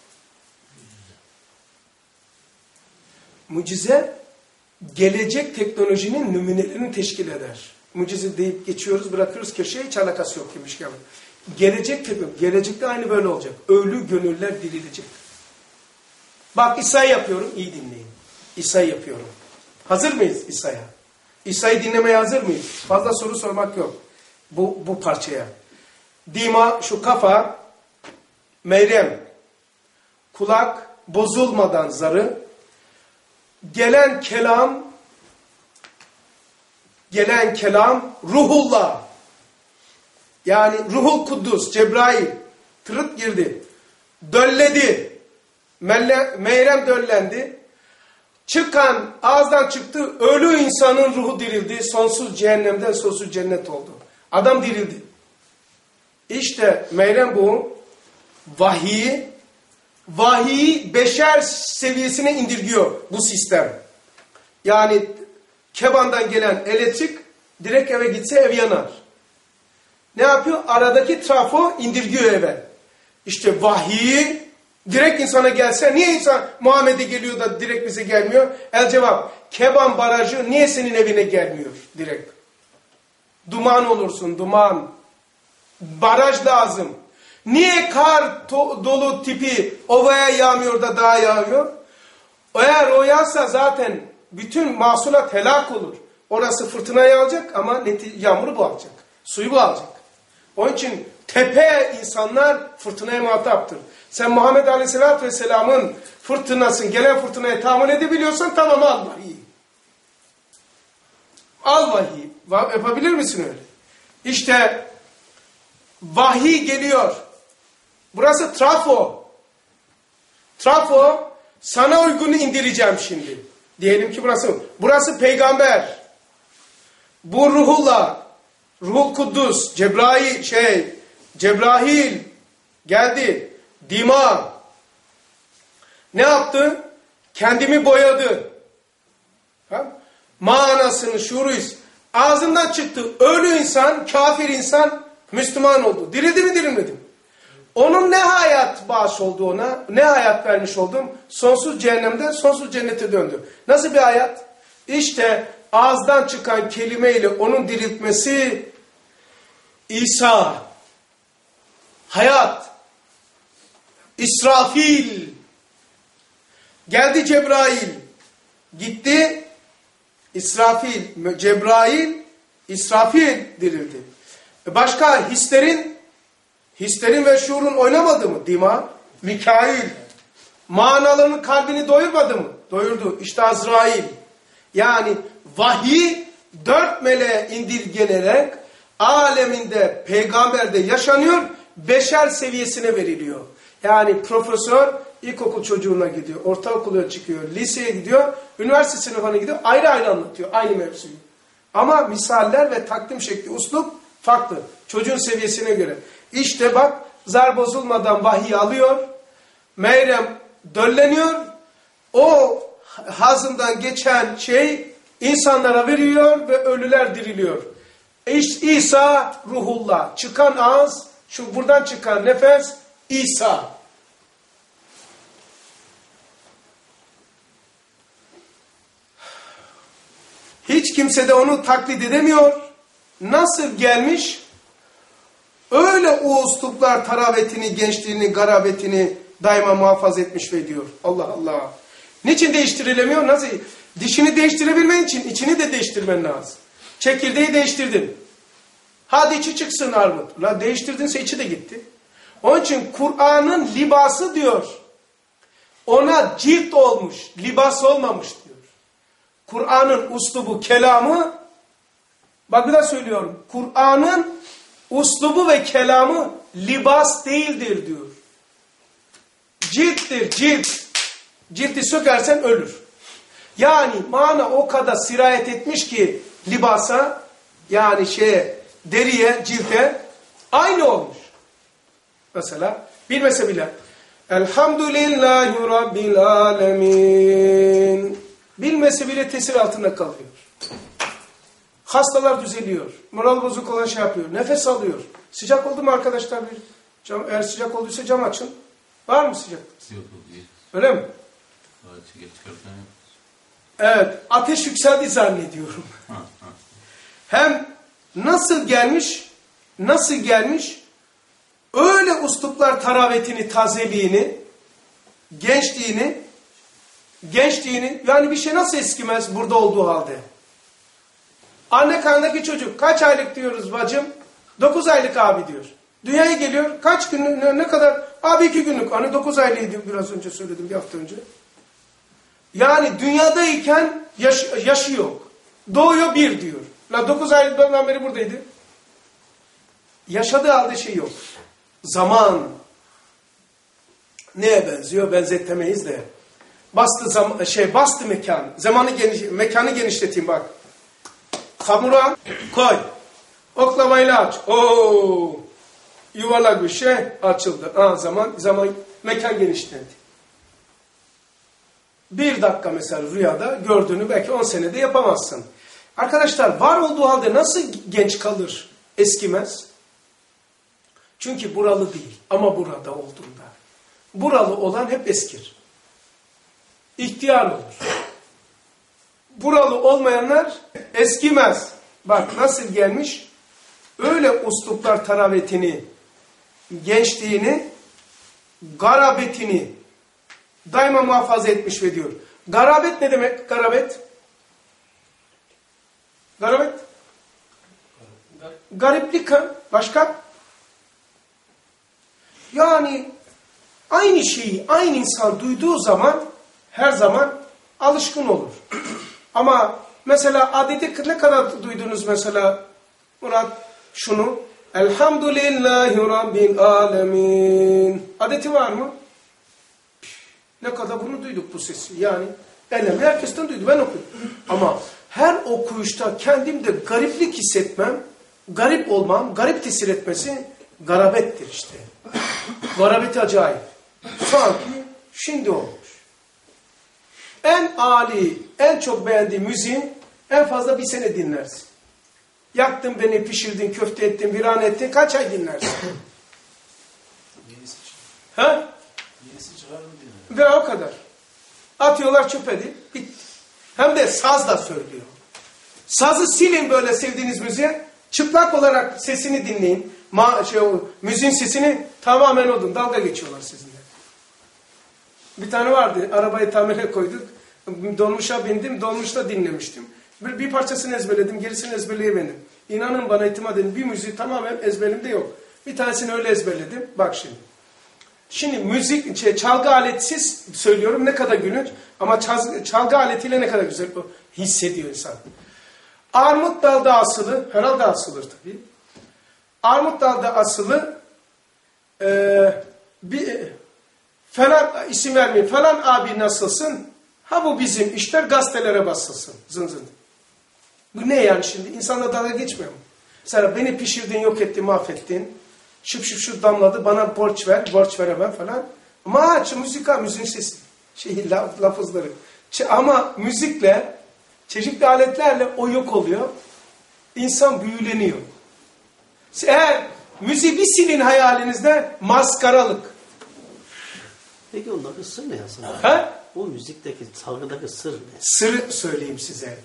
Mucize gelecek teknolojinin nümunelerini teşkil eder. Mucize deyip geçiyoruz, bırakıyoruz köşeye, hiç alakası yok demiş ki. Gelecek teknoloji, gelecekte aynı böyle olacak. Ölü gönüller dirilecek. Bak İsa'yı yapıyorum, iyi dinleyin. İsa'yı yapıyorum. Hazır mıyız İsa'ya? İsa'yı dinlemeye hazır mıyız? Fazla soru sormak yok. Bu, bu parçaya. Dima, şu kafa, Meryem, kulak, bozulmadan zarı, gelen kelam, gelen kelam, ruhullah. Yani ruhul kuddus, Cebrail, tırıt girdi, dölledi. Meyrem döllendi. Çıkan, ağızdan çıktı, ölü insanın ruhu dirildi. Sonsuz cehennemden sonsuz cennet oldu. Adam dirildi. İşte Meyrem bu. Vahiy, vahiy beşer seviyesine indirgiyor bu sistem. Yani kebandan gelen elektrik direkt eve gitse ev yanar. Ne yapıyor? Aradaki trafo indirgiyor eve. İşte vahiy direkt insana gelse, niye insan Muhammed'e geliyor da direkt bize gelmiyor? El cevap, Keban barajı niye senin evine gelmiyor direkt? Duman olursun, duman. Baraj lazım. Niye kar dolu tipi ovaya yağmıyor da dağa yağıyor? Eğer o yağsa zaten bütün mahsulat helak olur. Orası fırtınayı alacak ama yağmuru bu alacak. Suyu bu alacak. Onun için tepe insanlar fırtınaya muhataptır. Sen Muhammed Aleyhisselatü Vesselam'ın fırtınasın, gelen fırtınaya tahammül edebiliyorsan tamam al vahiy. Al vahiy. Yapabilir misin öyle? İşte vahiy geliyor. Burası trafo. Trafo, sana uygunu indireceğim şimdi. Diyelim ki burası. Burası peygamber. Bu ruhullah, Ruhul Kuddus, Cebrail, şey, Cebrail geldi. Dima. Ne yaptı? Kendimi boyadı. Ha? Manasını, şuuruyuz. Ağzından çıktı. Ölü insan, kafir insan Müslüman oldu. Dirildi mi, dirilmedi mi? Onun ne hayat bağış oldu ona? Ne hayat vermiş oldum? Sonsuz cehennemden sonsuz cennete döndü. Nasıl bir hayat? İşte ağızdan çıkan kelimeyle onun diriltmesi İsa. Hayat. İsrafil. Geldi Cebrail. Gitti. İsrafil. Cebrail. İsrafil dirildi. Başka hislerin hislerin ve şuurun oynamadı mı? Dima. Mikail. Manalarının kalbini doyurmadı mı? Doyurdu. İşte Azrail. Yani vahiy dört meleğe indirgenerek aleminde, peygamberde yaşanıyor, beşer seviyesine veriliyor. Yani profesör ilkokul çocuğuna gidiyor, ortaokula çıkıyor, liseye gidiyor, üniversite sınıfına gidiyor, ayrı ayrı anlatıyor aynı mevzuyu. Ama misaller ve takdim şekli, uslup farklı. Çocuğun seviyesine göre. İşte bak, zar bozulmadan vahiy alıyor, Meryem dölleniyor, o hazından geçen şey insanlara veriyor ve ölüler diriliyor. İsa ruhullah. Çıkan ağız, şu buradan çıkan nefes İsa. Hiç kimse de onu taklit edemiyor. Nasıl gelmiş? Öyle o usluplar taravetini, gençliğini, garabetini daima muhafaza etmiş ve diyor. Allah Allah. Niçin değiştirilemiyor? Nasıl? Dişini değiştirebilmen için içini de değiştirmen lazım. Çekirdeği değiştirdin. Hadi içi çıksın armut. La değiştirdinse içi de gitti. Onun için Kur'an'ın libası diyor. Ona cilt olmuş, libas olmamış diyor. Kur'an'ın uslubu, kelamı, bak bir daha söylüyorum. Kur'an'ın uslubu ve kelamı libas değildir diyor. Cilttir, cilt. Cilti sökersen ölür. Yani mana o kadar sirayet etmiş ki libasa, yani şeye, deriye, cilte aynı olmuş. Mesela bilmese bile Elhamdülillahi Rabbil Alemin. Bilmese bile tesir altında kalıyor. Hastalar düzeliyor. Moral bozuk olan şey yapıyor. Nefes alıyor. Sıcak oldu mu arkadaşlar? Bir cam, eğer sıcak olduysa cam açın. Var mı sıcak? Yok, değil. Öyle mi? Evet. Ateş yükseldi zannediyorum. Ha, ha. Hem nasıl gelmiş, nasıl gelmiş, öyle usluplar taravetini, tazeliğini, gençliğini, gençliğini, yani bir şey nasıl eskimez burada olduğu halde? Anne karnındaki çocuk, kaç aylık diyoruz bacım? Dokuz aylık abi diyor. Dünyaya geliyor, kaç günlük, ne, ne kadar? Abi iki günlük, hani dokuz aylıydı biraz önce söyledim, bir hafta önce. Yani dünyadayken yaş, yaşı yok. Doğuyor bir diyor. La dokuz aydan beri buradaydı. Yaşadığı halde şey yok. Zaman neye benziyor? Benzetemeyiz de. Bastı zaman, şey bastı mekan. Zamanı geniş, mekanı genişleteyim bak. Hamura koy. Oklavayla aç. Oo! Yuvarlak bir şey açıldı. Aa, zaman zaman mekan genişlendi. Bir dakika mesela rüyada gördüğünü belki on senede yapamazsın. Arkadaşlar var olduğu halde nasıl genç kalır, eskimez? Çünkü buralı değil ama burada olduğunda. Buralı olan hep eskir. İhtiyar olur. Buralı olmayanlar eskimez. Bak nasıl gelmiş? Öyle usluplar taravetini, gençliğini, garabetini daima muhafaza etmiş ve diyor. Garabet ne demek? Garabet? Garabet? Gariplik. Başka? Yani aynı şeyi aynı insan duyduğu zaman her zaman alışkın olur. Ama mesela adeti ne kadar duydunuz mesela Murat şunu? Elhamdülillahi Rabbil alemin. Adeti var mı? Ne kadar bunu duyduk bu sesi. Yani elem herkesten duydu. Ben okudum. Ama her okuyuşta kendimde gariplik hissetmem, garip olmam, garip tesir etmesi garabettir işte. Garabeti acayip. Sanki şimdi olmuş. En âli, en çok beğendiğim müziğin en fazla bir sene dinlersin. Yaktın beni, pişirdin, köfte ettin, viran ettin, kaç ay dinlersin? Yenisi çıkar. Ha? Yenisi çıkar mı diyor. Ve o kadar. Atıyorlar çöpe değil, bitti. Hem de saz da söylüyor. Sazı silin böyle sevdiğiniz müziğe, çıplak olarak sesini dinleyin. Ma şey, o, müziğin sesini tamamen odun, dalga geçiyorlar sizinle. Bir tane vardı, arabayı tamire koyduk. Dolmuşa bindim, dolmuşta dinlemiştim. Bir, bir parçasını ezberledim, gerisini ezberleyemedim. İnanın bana, itimat edin, bir müziği tamamen ezberimde yok. Bir tanesini öyle ezberledim. Bak şimdi. Şimdi müzik, şey, çalgı aletsiz söylüyorum, ne kadar gülünç. Ama çalgı, çalgı aletiyle ne kadar güzel hissediyor insan. Armut dalda asılı, herhalde asılır tabii. Armut dalda asılı, e, bir, falan isim vermeyin, falan abi nasılsın? Ha bu bizim işler gazetelere basılsın. Zın zın. Bu ne yani şimdi? İnsanla dalga geçmiyor mu? Mesela beni pişirdin, yok ettin, mahvettin. Şıp şıp şıp damladı, bana borç ver, borç veremem falan. Ama şu müzika, müziğin sesi, şey, laf, lafızları. Ama müzikle, çeşitli aletlerle o yok oluyor. İnsan büyüleniyor. Eğer müziği bir silin hayalinizde, maskaralık. Peki ondaki sır ne aslında? Ha? O müzikteki, çalgıdaki sır ne? Sırrı söyleyeyim size.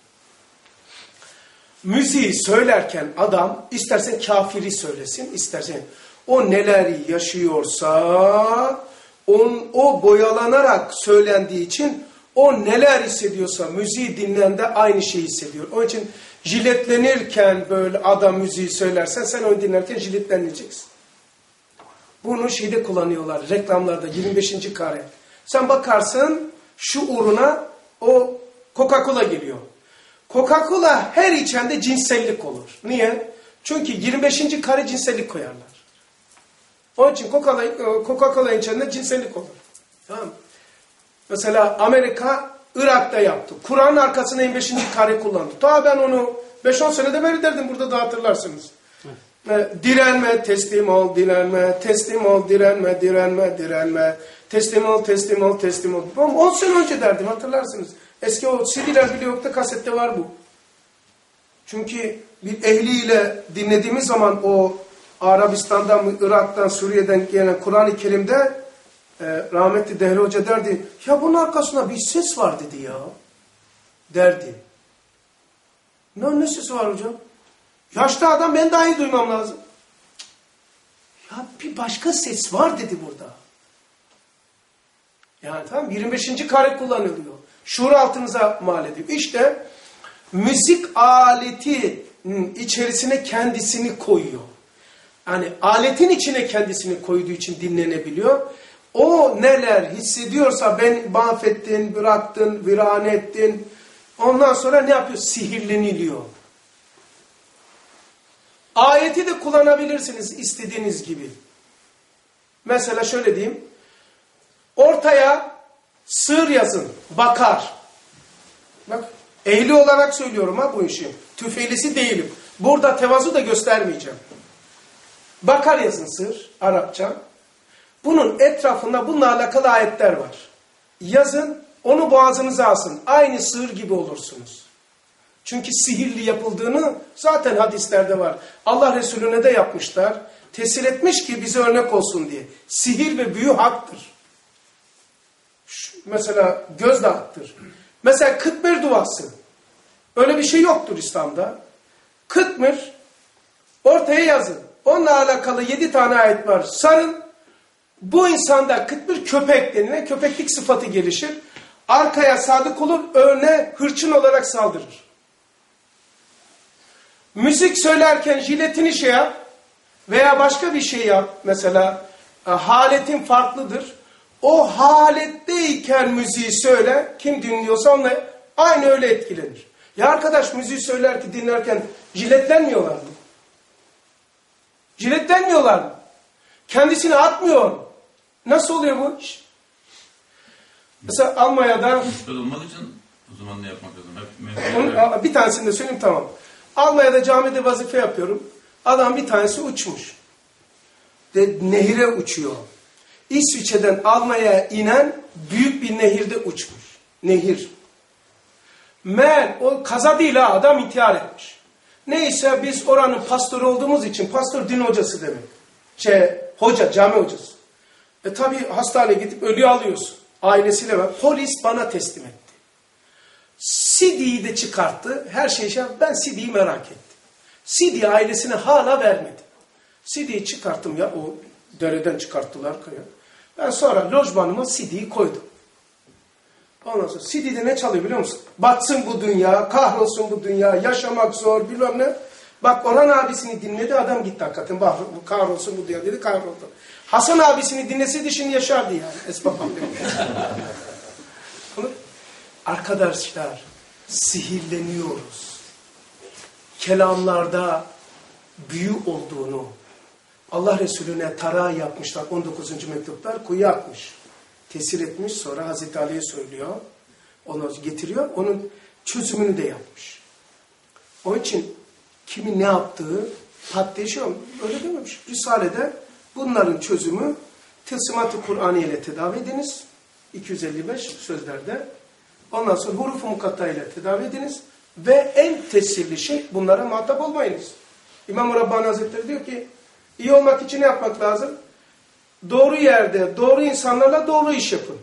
Müziği söylerken adam istersen kafiri söylesin, istersen o neler yaşıyorsa on, o boyalanarak söylendiği için o neler hissediyorsa müziği dinleyen de aynı şeyi hissediyor. Onun için jiletlenirken böyle adam müziği söylersen sen onu dinlerken jiletleneceksin. Bunu şeyde kullanıyorlar reklamlarda yirmi beşinci kare. Sen bakarsın şu uğruna o Coca-Cola geliyor. Coca-Cola her içende cinsellik olur. Niye? Çünkü yirmi beşinci kare cinsellik koyarlar. Onun için Coca-Cola içinde cinsellik olur. Tamam mı? Mesela Amerika Irak'ta yaptı. Kur'an'ın arkasına yirmi beşinci kare kullandı. Daha ben onu beş on senede beri derdim, burada da hatırlarsınız. Evet. Direnme, teslim ol, direnme, teslim ol, direnme, direnme, direnme, teslim ol, teslim ol, teslim ol. on sene önce derdim, hatırlarsınız. Eski o C D'ler bile yok da kasette var bu. Çünkü bir ehliyle dinlediğimiz zaman o Arabistan'dan, Irak'tan, Suriye'den gelen Kur'an-ı Kerim'de e, rahmetli Dehri Hoca derdi, ya bunun arkasında bir ses var dedi ya. Derdi. Ne, ne sesi var hocam? Yaşlı adam, ben daha iyi duymam lazım. Ya bir başka ses var dedi burada. Yani tamam, yirmi beşinci kare kullanılıyor. Şuur altınıza mal ediyor. İşte müzik aletinin içerisine kendisini koyuyor. Yani aletin içine kendisini koyduğu için dinlenebiliyor. O neler hissediyorsa, ben mahvettin, bıraktın, viran ettin. Ondan sonra ne yapıyor? Sihirleniliyor. Ayeti de kullanabilirsiniz istediğiniz gibi. Mesela şöyle diyeyim. Ortaya sığır yazın, bakar. Bak, ehli olarak söylüyorum ha bu işi. Tüfelisi değilim. Burada tevazu da göstermeyeceğim. Bakar yazın sığır, Arapça. Bunun etrafında bununla alakalı ayetler var. Yazın, onu boğazınıza alsın. Aynı sığır gibi olursunuz. Çünkü sihirli yapıldığını zaten hadislerde var. Allah Resulüne de yapmışlar. Tesir etmiş ki bize örnek olsun diye. Sihir ve büyü haktır. Şu, mesela göz de haktır. Mesela kıtmir duası. Öyle bir şey yoktur İslam'da. Kıtmir ortaya yazın. Onunla alakalı yedi tane ayet var. Sarın. Bu insanda kıtmir köpek denilen köpeklik sıfatı gelişir. Arkaya sadık olur, öne hırçın olarak saldırır. Müzik söylerken jiletini şey yap veya başka bir şey yap. Mesela haletin farklıdır. O haletteyken müziği söyle. Kim dinliyorsa onunla aynı öyle etkilenir. Ya arkadaş müziği söylerken dinlerken jiletlenmiyorlar mı? Jiletlenmiyorlar mı? Kendisini atmıyor. Nasıl oluyor bu iş? Mesela Almanya'da... Şüpheli olmak için o zaman ne yapmak lazım? Hep Onun, bir tanesini de söyleyeyim, tamam. Almanya'da camide vazife yapıyorum. Adam bir tanesi uçmuş. De, nehire uçuyor. İsviçre'den Almanya'ya inen büyük bir nehirde uçmuş. Nehir. Meğer o kaza değil ha, adam intihar etmiş. Neyse biz oranın pastörü olduğumuz için, pastör din hocası demek. Şey, hoca, cami hocası. E tabi hastaneye gidip ölüyü alıyorsun. Ailesiyle var. Polis bana teslim etti. C D'yi de çıkarttı. Her şey şey. Ben C D'yi merak ettim. C D'yi ailesine hala vermedi. C D'yi çıkarttım ya. O dereden çıkarttılar kaya. Ben sonra lojmanıma C D'yi koydum. Ondan sonra C D'de ne çalıyor biliyor musun? Batsın bu dünya, kahrolsun bu dünya, yaşamak zor bilmem ne. Bak Orhan abisini dinledi, adam gitti hakikaten. Bak kahrolsun bu dünya dedi, kahroldu. Hasan abisini dinleseydi şimdi yaşardı yani. Esbabam Arkadaşlar, sihirleniyoruz. Kelamlarda büyü olduğunu, Allah Resulüne tara yapmışlar, on dokuzuncu mektuplar, kuyu atmış. Tesir etmiş, sonra Hazreti Ali'ye söylüyor, onu getiriyor, onun çözümünü de yapmış. Onun için kimin ne yaptığı patlayışıyor, öyle dememiş. Risale'de bunların çözümü Tılsımat-ı Kur'aniye ile tedavi ediniz, iki yüz elli beş sözlerde. Ondan sonra huruf-u mukatta ile tedavi ediniz ve en tesirli şey bunlara muhatap olmayınız. İmam-ı Rabbani Hazretleri diyor ki, iyi olmak için ne yapmak lazım? Doğru yerde, doğru insanlarla doğru iş yapın.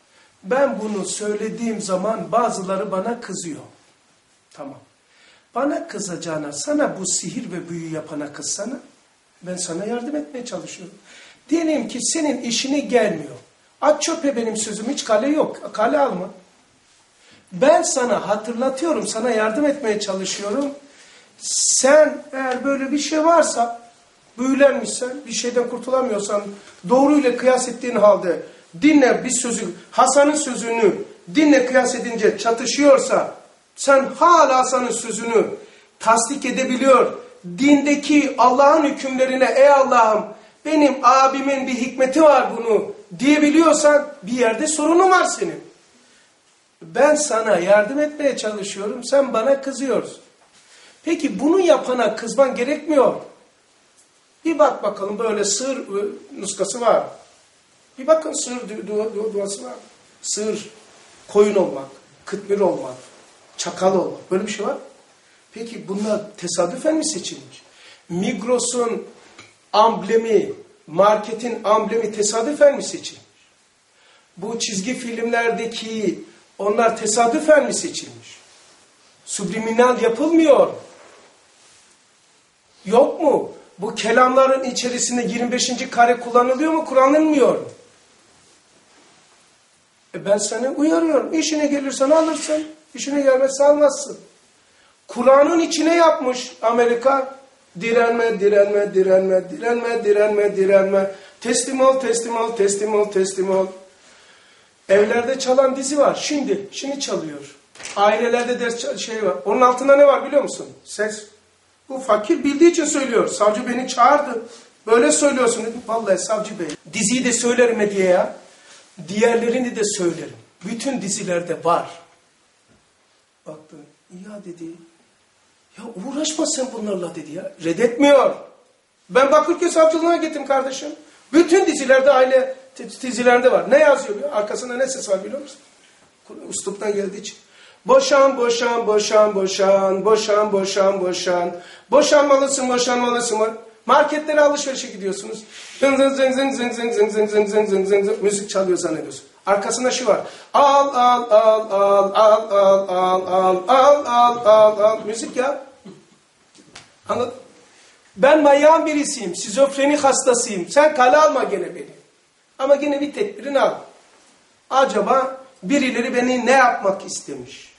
Ben bunu söylediğim zaman bazıları bana kızıyor. Tamam. Bana kızacağına, sana bu sihir ve büyü yapana kızsana, ben sana yardım etmeye çalışıyorum. Diyelim ki senin işine gelmiyor. At çöpe benim sözüm, hiç kale yok. Kale alma. Ben sana hatırlatıyorum, sana yardım etmeye çalışıyorum. Sen eğer böyle bir şey varsa, büyülenmişsen, bir şeyden kurtulamıyorsan, doğruyla kıyas ettiğin halde dinle bir sözü, Hasan'ın sözünü dinle kıyas edince çatışıyorsa, sen hala Hasan'ın sözünü tasdik edebiliyor, dindeki Allah'ın hükümlerine ey Allah'ım benim abimin bir hikmeti var bunu diyebiliyorsan bir yerde sorunun var senin. Ben sana yardım etmeye çalışıyorum, sen bana kızıyorsun. Peki bunu yapana kızman gerekmiyor. Bir bak bakalım, böyle sığır nuskası var. Bir bakın sığır du du du duası var. Sığır, koyun olmak, kıtmir olmak, çakal olmak, böyle bir şey var. Peki bunlar tesadüfen mi seçilmiş? Migros'un amblemi, marketin amblemi tesadüfen mi seçilmiş? Bu çizgi filmlerdeki onlar tesadüfen mi seçilmiş? Subliminal yapılmıyor. Yok mu? Bu kelamların içerisinde yirmi beşinci kare kullanılıyor mu? Kullanılmıyor. E ben seni uyarıyorum. İşine gelirsen alırsın. İşine gelmezse almazsın. Kur'an'ın içine yapmış Amerika. Direnme, direnme, direnme, direnme, direnme, direnme. Teslim ol, teslim ol, teslim ol, teslim ol. Evlerde çalan dizi var. Şimdi, şimdi çalıyor. Ailelerde ders şey var. Onun altında ne var biliyor musun? Ses. Bu fakir bildiği için söylüyor. Savcı beni çağırdı. Böyle söylüyorsun dedim. Vallahi savcı bey. Diziyi de söylerim diye ya. Diğerlerini de söylerim. Bütün dizilerde var. Baktı. Ya dedi. Ya uğraşma sen bunlarla dedi ya. Reddetmiyor. Ben Bakırköy savcılığına gittim kardeşim. Bütün dizilerde aile dizilerinde var. Ne yazıyor? Arkasında ne ses var biliyor musun? Üsluptan geldiği için. Boşan, boşan, boşan, boşan, boşan, boşan, boşan. Boşanmalısın, boşanmalısın. Marketlere alışverişe gidiyorsunuz. Zın zın zın zın zın zın zın zın zın zın zın zın zın müzik çalıyor zannediyorsun. Arkasında şu var. Al, al, al, al, al, al, al, al, al, al, al, al. Müzik ya. Anladın? Ben manyağın birisiyim. Şizofreni hastasıyım. Sen kale alma gene beni. Ama gene bir tedbirini al. Acaba birileri beni ne yapmak istemiş?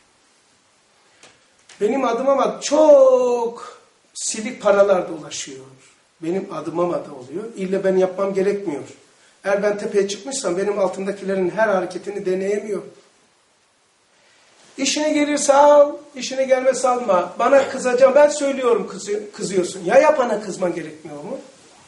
Benim adıma bak çok silik paralar dolaşıyor. Benim adıma da oluyor. İlle ben yapmam gerekmiyor. Eğer ben tepeye çıkmışsam benim altındakilerin her hareketini deneyemiyor. İşine gelirse al, işine gelmezse alma. Bana kızacağım, ben söylüyorum kızı, kızıyorsun. Ya yapana kızman gerekmiyor mu?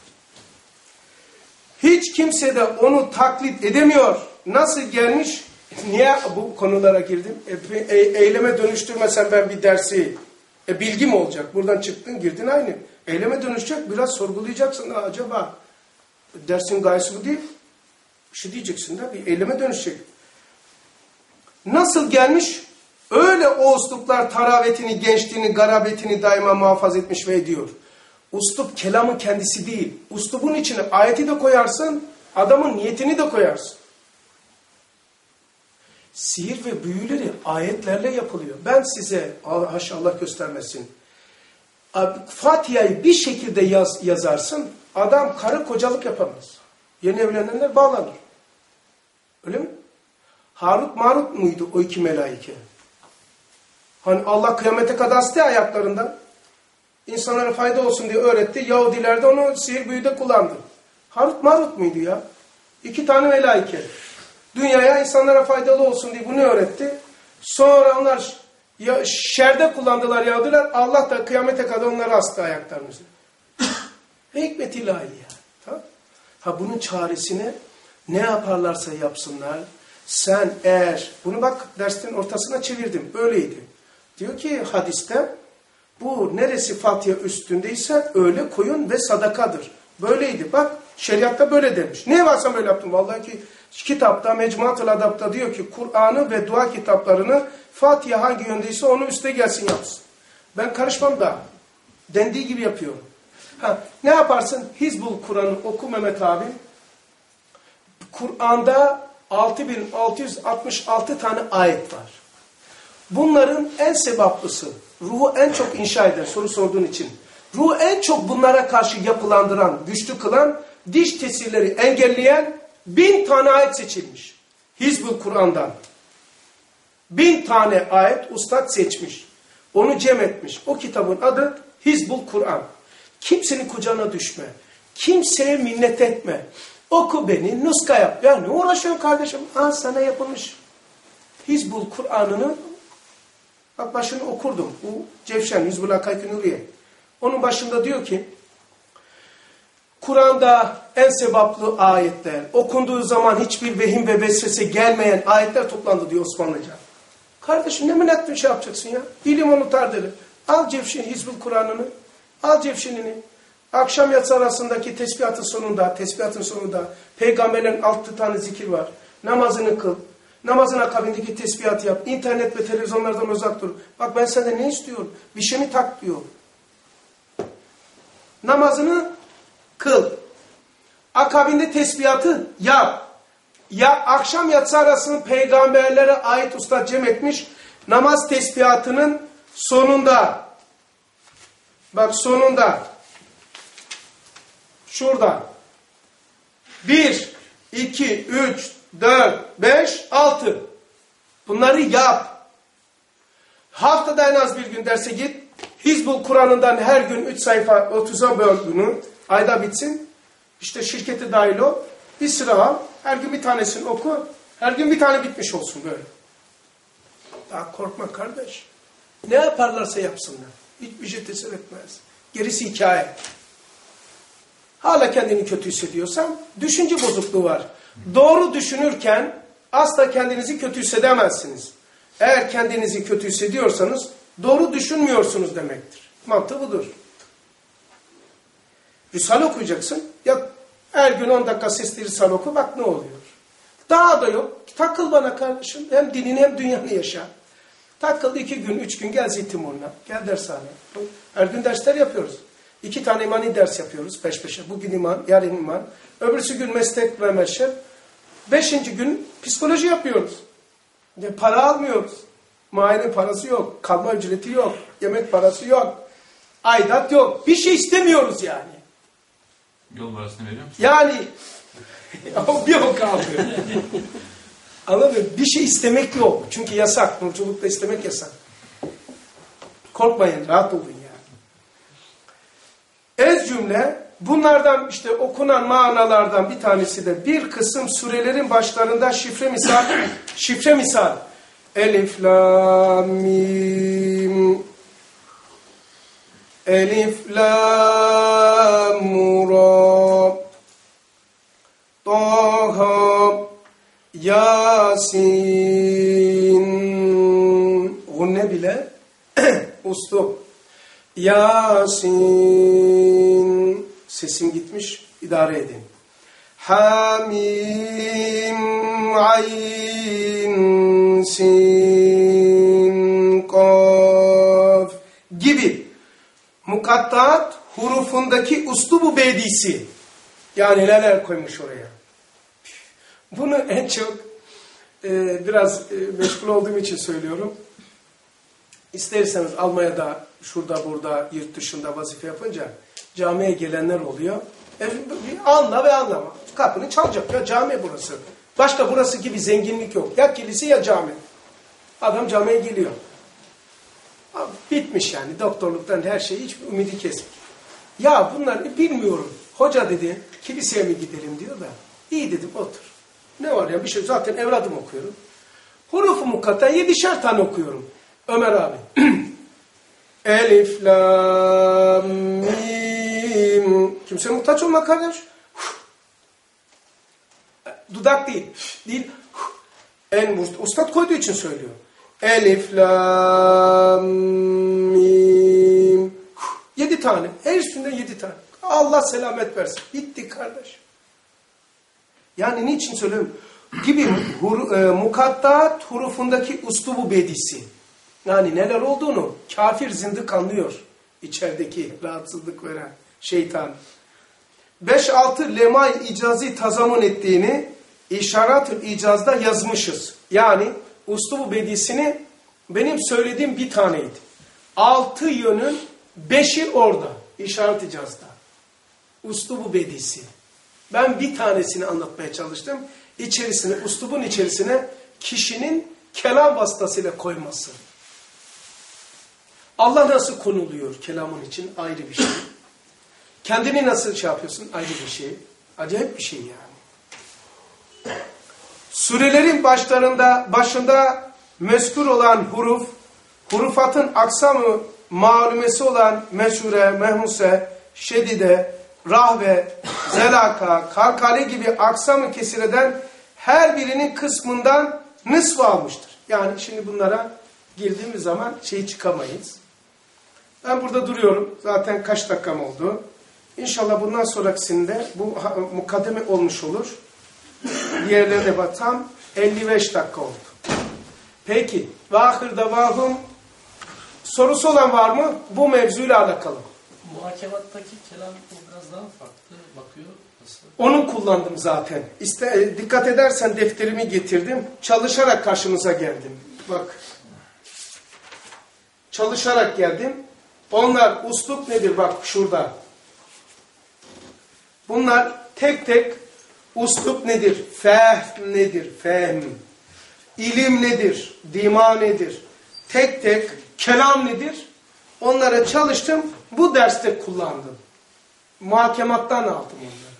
Hiç kimse de onu taklit edemiyor. Nasıl gelmiş? Niye bu konulara girdim? E, e, eyleme dönüştürmesen ben bir dersi, e, bilgi mi olacak? Buradan çıktın, girdin aynı. Eyleme dönüşecek, biraz sorgulayacaksın. Ha, acaba dersin gayesi bu değil. Bir şey diyeceksin de bir eyleme dönüşecek. Nasıl gelmiş? Öyle o usluplar taravetini, gençliğini, garabetini daima muhafaza etmiş ve ediyor. Uslup kelamın kendisi değil. Uslubun içine ayeti de koyarsın, adamın niyetini de koyarsın. Sihir ve büyüleri ayetlerle yapılıyor. Ben size, haşa Allah göstermesin, Fatiha'yı bir şekilde yaz, yazarsın, adam karı kocalık yapamaz. Yeni evlenenler bağlanır. Öyle mi? Harut Marut muydu o iki melaike? Hani Allah kıyamete kadar astı ayaklarından. İnsanlara fayda olsun diye öğretti. Yahudiler de onu sihir büyüde kullandı. Harut Marut muydu ya? İki tane melaike. Dünyaya insanlara faydalı olsun diye bunu öğretti. Sonra onlar ya, şerde kullandılar Yahudiler. Allah da kıyamete kadar onları astı ayaklarımızı. Hikmet ilahi ya. Tamam. Ha bunun çaresine ne yaparlarsa yapsınlar. Sen eğer, bunu bak dersin ortasına çevirdim. Öyleydi. Diyor ki hadiste, bu neresi Fatiha üstündeyse öyle koyun ve sadakadır. Böyleydi. Bak şeriatta böyle demiş. Niye varsa böyle yaptım? Vallahi ki kitapta, Mecmuatul Adab'da diyor ki Kur'an'ı ve dua kitaplarını Fatiha hangi yöndeyse onu üste gelsin yapsın. Ben karışmam da. Dendiği gibi yapıyorum. Ha, ne yaparsın? Hizbul Kur'an'ı oku Mehmet abi. Kur'an'da altı bin altı yüz altmış altı tane ayet var. Bunların en sebaplısı, ruhu en çok inşa eden, soru sorduğun için, ruhu en çok bunlara karşı yapılandıran, güçlü kılan, diş tesirleri engelleyen bin tane ayet seçilmiş. Hizbul Kur'an'dan. Bin tane ayet ustad seçmiş. Onu cem etmiş. O kitabın adı Hizbul Kur'an. Kimsenin kucağına düşme. Kimseye minnet etme. Oku beni, nuska yap. Ya ne uğraşıyorsun kardeşim? Aa, sana yapılmış. Hizbul Kur'an'ını bak başını okurdum. Bu Cevşen, Hizbul Hakayk-ı Nuriye. Onun başında diyor ki Kur'an'da en sebaplı ayetler, okunduğu zaman hiçbir vehim ve vesvese gelmeyen ayetler toplandı diyor Osmanlıca. Kardeşim ne minnet şey yapacaksın ya? İlim onu tardeli. Al Cevşen Hizbul Kur'an'ını, al Cevşen'ini. Akşam yatsı arasındaki tesbihatın sonunda, tesbihatın sonunda peygamberlerin altı tane zikir var. Namazını kıl. Namazın akabindeki tesbihatı yap. İnternet ve televizyonlardan uzak dur. Bak ben senden ne istiyorum? Bir şey mi tak diyor. Namazını kıl. Akabinde tesbihatı yap. Ya akşam yatsı arasını peygamberlere ait usta cem etmiş. Namaz tesbihatının sonunda. Bak sonunda. Şurada. Bir, iki, üç, dört, beş, altı. Bunları yap. Haftada en az bir gün derse git. Hizbul Kur'an'ından her gün üç sayfa otuza böl bunu. Ayda bitsin. İşte şirketi dahil ol. Bir sıra al. Her gün bir tanesini oku. Her gün bir tane bitmiş olsun böyle. Daha korkma kardeş. Ne yaparlarsa yapsınlar. Hiçbir şey tesir etmez. Gerisi hikaye. Hala kendini kötü hissediyorsan düşünce bozukluğu var. Doğru düşünürken asla kendinizi kötü hissedemezsiniz. Eğer kendinizi kötü hissediyorsanız doğru düşünmüyorsunuz demektir. Mantığı budur. Risale okuyacaksın. Ya her gün on dakika sesli Risale oku bak ne oluyor. Daha da yok. Takıl bana kardeşim. Hem dinini hem dünyanı yaşa. Takıl iki gün, üç gün gel Zeytinburnu'na. Gel dershane. Her gün dersler yapıyoruz. İki tane imani ders yapıyoruz peş peşe. Bugün iman, yarın iman. Öbürsü gün meslek ve meşrep. Beşinci gün psikoloji yapıyoruz. Yani para almıyoruz. Muayene parası yok. Kalma ücreti yok. Yemek parası yok. Aidat yok. Bir şey istemiyoruz yani. Yol parasını veriyor musun? Yani bir o kaldı. Anladın mı? Bir şey istemek yok. Çünkü yasak. Nurculukta istemek yasak. Korkmayın. Rahat olun yani. Ez cümle bunlardan işte okunan manalardan bir tanesi de bir kısım surelerin başlarında şifre misal şifre misal Elif lam mim. Elif lam ra. Taha. Yasin. O ne bile? Ustup. Yasin. Sesim gitmiş. İdare edin. Hamim. Ayn. Sin. Kaf. Gibi. Mukattat hurufundaki uslubu bedisi. Yani neler koymuş oraya. Bunu en çok e, biraz e, meşgul olduğum için söylüyorum. İsterseniz Almanya'da, şurada burada, yurt dışında vazife yapınca camiye gelenler oluyor. E, anla ve anlama. Kapını çalacak ya, cami burası. Başka burası gibi zenginlik yok. Ya kilise ya cami. Adam camiye geliyor. Abi, bitmiş yani doktorluktan her şey, hiç ümidi kesmiş. Ya bunlar bilmiyorum. Hoca dedi kiliseye mi gidelim diyor da. İyi dedim otur. Ne var ya bir şey, zaten evladım okuyorum. Hurufu mukatta yedişer tane okuyorum. Ömer abi. Elif, lam, mim. Kimse muhtaç olma kardeş. Dudak değil. Değil. En ustad koyduğu için söylüyor. Elif, lam, mim. Yedi tane. Her üstünde yedi tane. Allah selamet versin. Bitti kardeş. Yani niçin söylüyorum? Gibi hur, e, mukattat hurufundaki uslubu bedisi. Yani neler olduğunu kafir zındık anlıyor. İçerideki rahatsızlık veren şeytan. beş altı lemay icazı tazamun ettiğini işaret-ül icazda yazmışız. Yani uslubu bedisini benim söylediğim bir taneydi. Altı yönün beşi orada. İşaret icazda. Uslubu bedisi. Ben bir tanesini anlatmaya çalıştım. İçerisine, uslubun içerisine kişinin kelam vasıtasıyla koyması. Allah nasıl konuluyor kelamın için ayrı bir şey. Kendini nasıl şey yapıyorsun ayrı bir şey. Acayip bir şey yani. Surelerin başlarında, başında mezkur olan huruf, hurufatın aksamı malumesi olan meşhure, mehmuse, şedide, rahve, zelaka, kalkale gibi aksamı kesireden her birinin kısmından nısfı almıştır. Yani şimdi bunlara girdiğimiz zaman şey çıkamayız. Ben burada duruyorum. Zaten kaç dakikam oldu. İnşallah bundan sonrakisinde bu mukaddeme olmuş olur. Diğerlerine bak tam elli beş dakika oldu. Peki. Ve ahir davahum, sorusu olan var mı? Bu mevzuyla alakalı. Muhakemetteki kelam biraz daha farklı bakıyor. Nasıl? Onu kullandım zaten. İste, dikkat edersen defterimi getirdim. Çalışarak karşınıza geldim. Bak. Çalışarak geldim. Onlar uslup nedir? Bak şurada. Bunlar tek tek uslup nedir? Fehm nedir? Fehm. İlim nedir? Dima nedir? Tek tek kelam nedir? Onlara çalıştım. Bu derste kullandım. Muhakemattan aldım onları.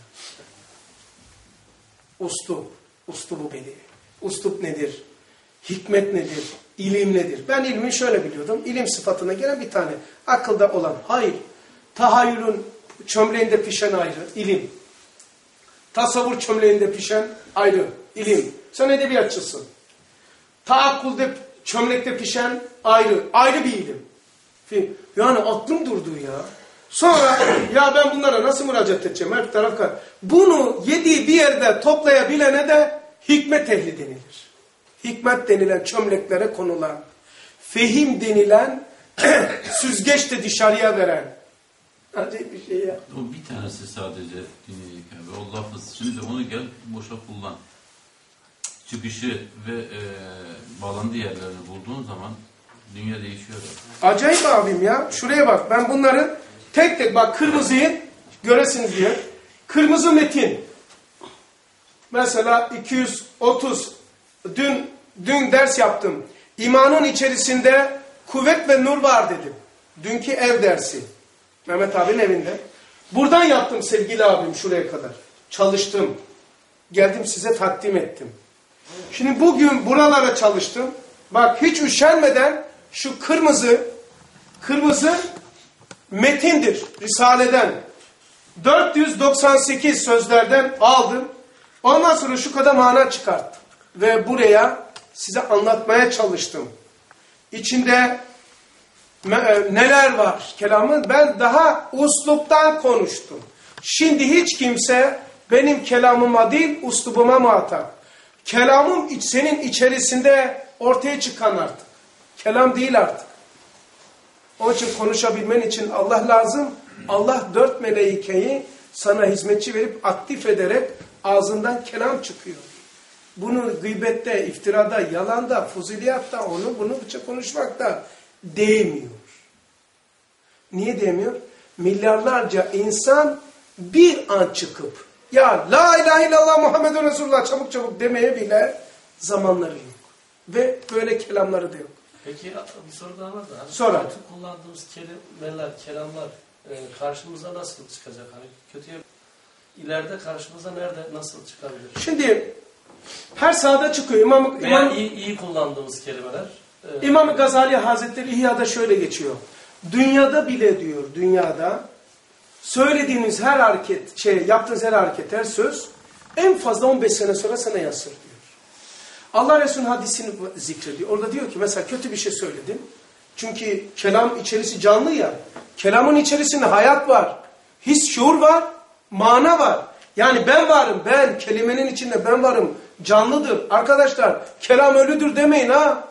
Uslup. Uslubu beli. Uslup nedir? Hikmet nedir? İlim nedir? Ben ilmi şöyle biliyordum. İlim sıfatına gelen bir tane. Akılda olan. Hayır. Tahayyülün çömleğinde pişen ayrı. İlim. Tasavvur çömleğinde pişen ayrı. İlim. Sen edebiyatçısın. Taakkulde çömlekte pişen ayrı. Ayrı bir ilim. Yani aklım durdu ya. Sonra ya ben bunlara nasıl müracaat edeceğim? Her taraf kar. Bunu yediği bir yerde toplayabilene de hikmet ehli denilir. Hikmet denilen çömleklere konulan, fehim denilen süzgeçte dışarıya veren. Acayip bir şey ya. O bir tanesi sadece dinledik abi. O lafız. Şimdi onu gel boşa kullan. Çıkışı ve e, bağlandığı yerlerini bulduğun zaman dünya değişiyor. Acayip abim ya. Şuraya bak. Ben bunları tek tek bak kırmızıyı göresiniz diye. Kırmızı metin. Mesela iki yüz otuz. Dün dün ders yaptım. İmanın içerisinde kuvvet ve nur var dedim. Dünkü ev dersi. Mehmet abinin evinde. Buradan yaptım sevgili abim şuraya kadar. Çalıştım. Geldim size takdim ettim. Şimdi bugün buralara çalıştım. Bak hiç üşenmeden şu kırmızı, kırmızı metindir Risale'den. dört yüz doksan sekiz sözlerden aldım. Ondan sonra şu kadar mana çıkarttım. Ve buraya size anlatmaya çalıştım. İçinde neler var kelamın? Ben daha usluptan konuştum. Şimdi hiç kimse benim kelamıma değil, uslubuma muhatap. Kelamım senin içerisinde ortaya çıkan artık. Kelam değil artık. Onun için konuşabilmen için Allah lazım. Allah dört meleikeyi sana hizmetçi verip aktif ederek ağzından kelam çıkıyor. Bunu gıybette, iftirada, yalanda, fuziliyatta, onu bunu konuşmakta değmiyor. Niye değmiyor? Milyarlarca insan bir an çıkıp ya la ilahe illallah Muhammedun Resulullah çabuk çabuk demeye bile zamanları yok. Ve böyle kelamları da yok. Peki bir soru daha var da. Hani Sonra. kötü kullandığımız kelimeler, kelamlar e, karşımıza nasıl çıkacak? Hani kötüye ileride karşımıza nerede nasıl çıkabilir? Şimdi her sahada çıkıyor. İmam, Veya İmam, iyi, iyi kullandığımız kelimeler. E, İmam Gazali Hazretleri İhya'da şöyle geçiyor. Dünyada bile diyor, dünyada söylediğiniz her hareket, şey yaptığınız her hareket, her söz en fazla on beş sene sonra sana yansır diyor. Allah Resulü'nün hadisini zikrediyor. Orada diyor ki mesela kötü bir şey söyledin. Çünkü kelam içerisi canlı ya. Kelamın içerisinde hayat var. His, şuur var. Mana var. Yani ben varım. Ben. Kelimenin içinde ben varım. Canlıdır. Arkadaşlar kelam ölüdür demeyin ha.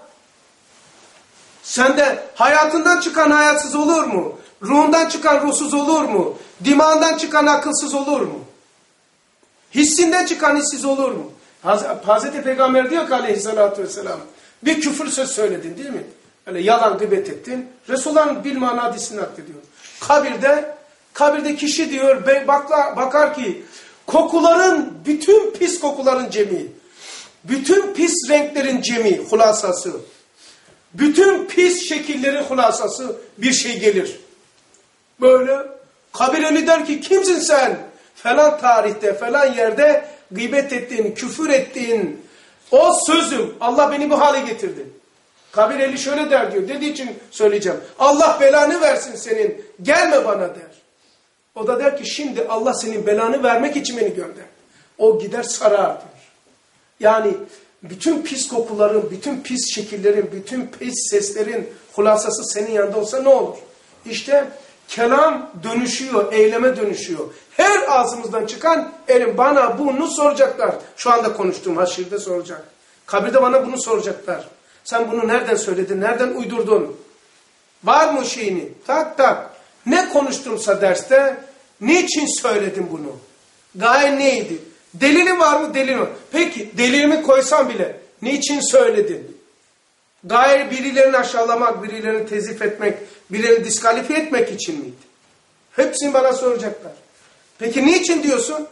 Sende hayatından çıkan hayatsız olur mu? Ruhundan çıkan ruhsuz olur mu? Dimağından çıkan akılsız olur mu? Hissinden çıkan hissiz olur mu? Hazreti Peygamber diyor ki aleyhissalatü vesselam bir küfür söz söyledin değil mi? Öyle yalan gıybet ettin. Resulullah'ın bilmana hadisini naklediyor. Kabirde kabirde kişi diyor bakla, bakar ki kokuların bütün pis kokuların cemi, bütün pis renklerin cemi, hulasası, bütün pis şekillerin hulasası bir şey gelir. Böyle kabir ehli der ki kimsin sen? Falan tarihte falan yerde gıybet ettiğin, küfür ettiğin o sözüm Allah beni bu hale getirdi. Kabir ehli şöyle der diyor. Dediği için söyleyeceğim. Allah belanı versin senin. Gelme bana der. O da der ki şimdi Allah senin belanı vermek için beni gönder. O gider sarar diyor. Yani bütün pis kokuların, bütün pis şekillerin, bütün pis seslerin hulasası senin yanında olsa ne olur? İşte kelam dönüşüyor, eyleme dönüşüyor. Her ağzımızdan çıkan elim bana bunu soracaklar. Şu anda konuştuğum haşirde soracak. Kabirde bana bunu soracaklar. Sen bunu nereden söyledin, nereden uydurdun? Var mı şeyini? Tak tak. Ne konuştumsa derste, niçin söyledim bunu? Gaye neydi? Delili var mı? Delili var. Peki delilimi koysam bile niçin söyledin? Gaye birilerini aşağılamak, birilerini tezif etmek, birilerini diskalifiye etmek için miydi? Hepsini bana soracaklar. Peki niçin diyorsun?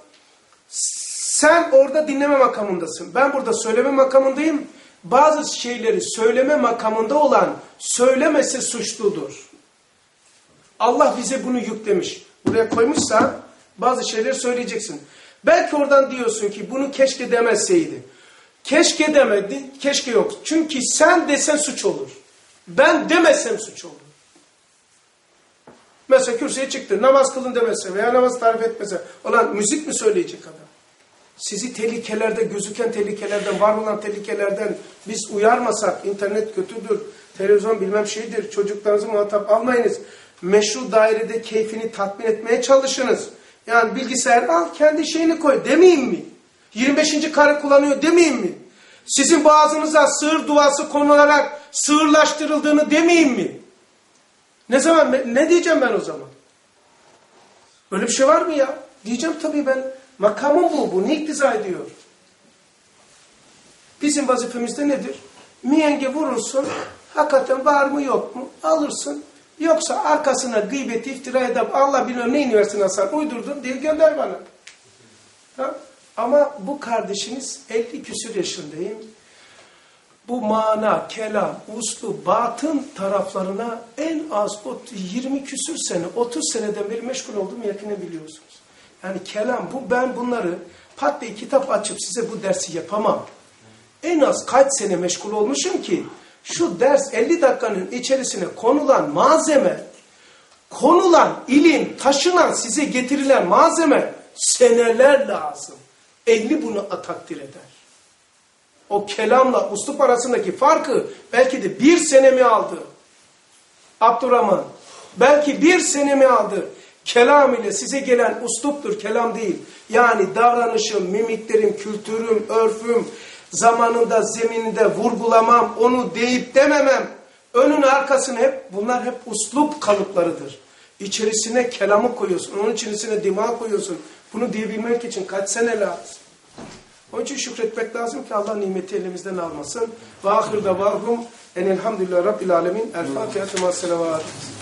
Sen orada dinleme makamındasın. Ben burada söyleme makamındayım. Bazı şeyleri söyleme makamında olan söylemesi suçludur. Allah bize bunu yüklemiş. Buraya koymuşsa bazı şeyleri söyleyeceksin. Belki oradan diyorsun ki bunu keşke demeseydi. Keşke demedi, keşke yok. Çünkü sen desen suç olur. Ben demesem suç olur. Mesela kürsüye çıktı, namaz kılın demese veya namaz tarif etmese, olan müzik mi söyleyecek adam? Sizi tehlikelerde, gözüken tehlikelerden, var olan tehlikelerden biz uyarmasak, internet kötüdür, televizyon bilmem şeydir, çocuklarınızı muhatap almayınız. Meşru dairede keyfini tatmin etmeye çalışınız. Yani bilgisayar al, kendi şeyini koy demeyeyim mi? yirmi beşinci karı kullanıyor demeyeyim mi? Sizin boğazınıza sığır duası konularak sığırlaştırıldığını demeyeyim mi? Ne zaman, ne diyeceğim ben o zaman? Öyle bir şey var mı ya? Diyeceğim tabii ben. Makamım bu, bu ne iktiza ediyor? Bizim vazifemizde nedir? Miyenge vurursun, hakikaten var mı yok mu? Alırsın. Yoksa arkasına gıybet, iftira edip Allah bilir neyin versin Hasan uydurdun diye gönder bana. Ha? Ama bu kardeşiniz elli küsur yaşındayım. Bu mana, kelam, uslu, batın taraflarına en az yirmi küsur sene, otuz seneden beri meşgul olduğumu yakinen biliyorsunuz. Yani kelam, bu ben bunları pat diye kitap açıp size bu dersi yapamam. En az kaç sene meşgul olmuşum ki Şu ders elli dakikanın içerisine konulan malzeme, konulan ilim, taşınan size getirilen malzeme seneler lazım. Ehli bunu takdir eder. O kelamla uslup arasındaki farkı belki de bir sene mi aldı? Abdurrahman, belki bir sene mi aldı? Kelam ile size gelen usluptur, kelam değil. Yani davranışım, mimiklerim, kültürüm, örfüm, zamanında, zemininde vurgulamam, onu deyip dememem, önün arkasını hep, bunlar hep uslup kalıplarıdır. İçerisine kelamı koyuyorsun, onun içerisine dimağ koyuyorsun. Bunu diyebilmek için kaç sene lazım? Onun için şükretmek lazım ki Allah nimeti elimizden almasın. Ve ahir davahum enelhamdülillah Rabbil alemin. El Fatiha. Selavat.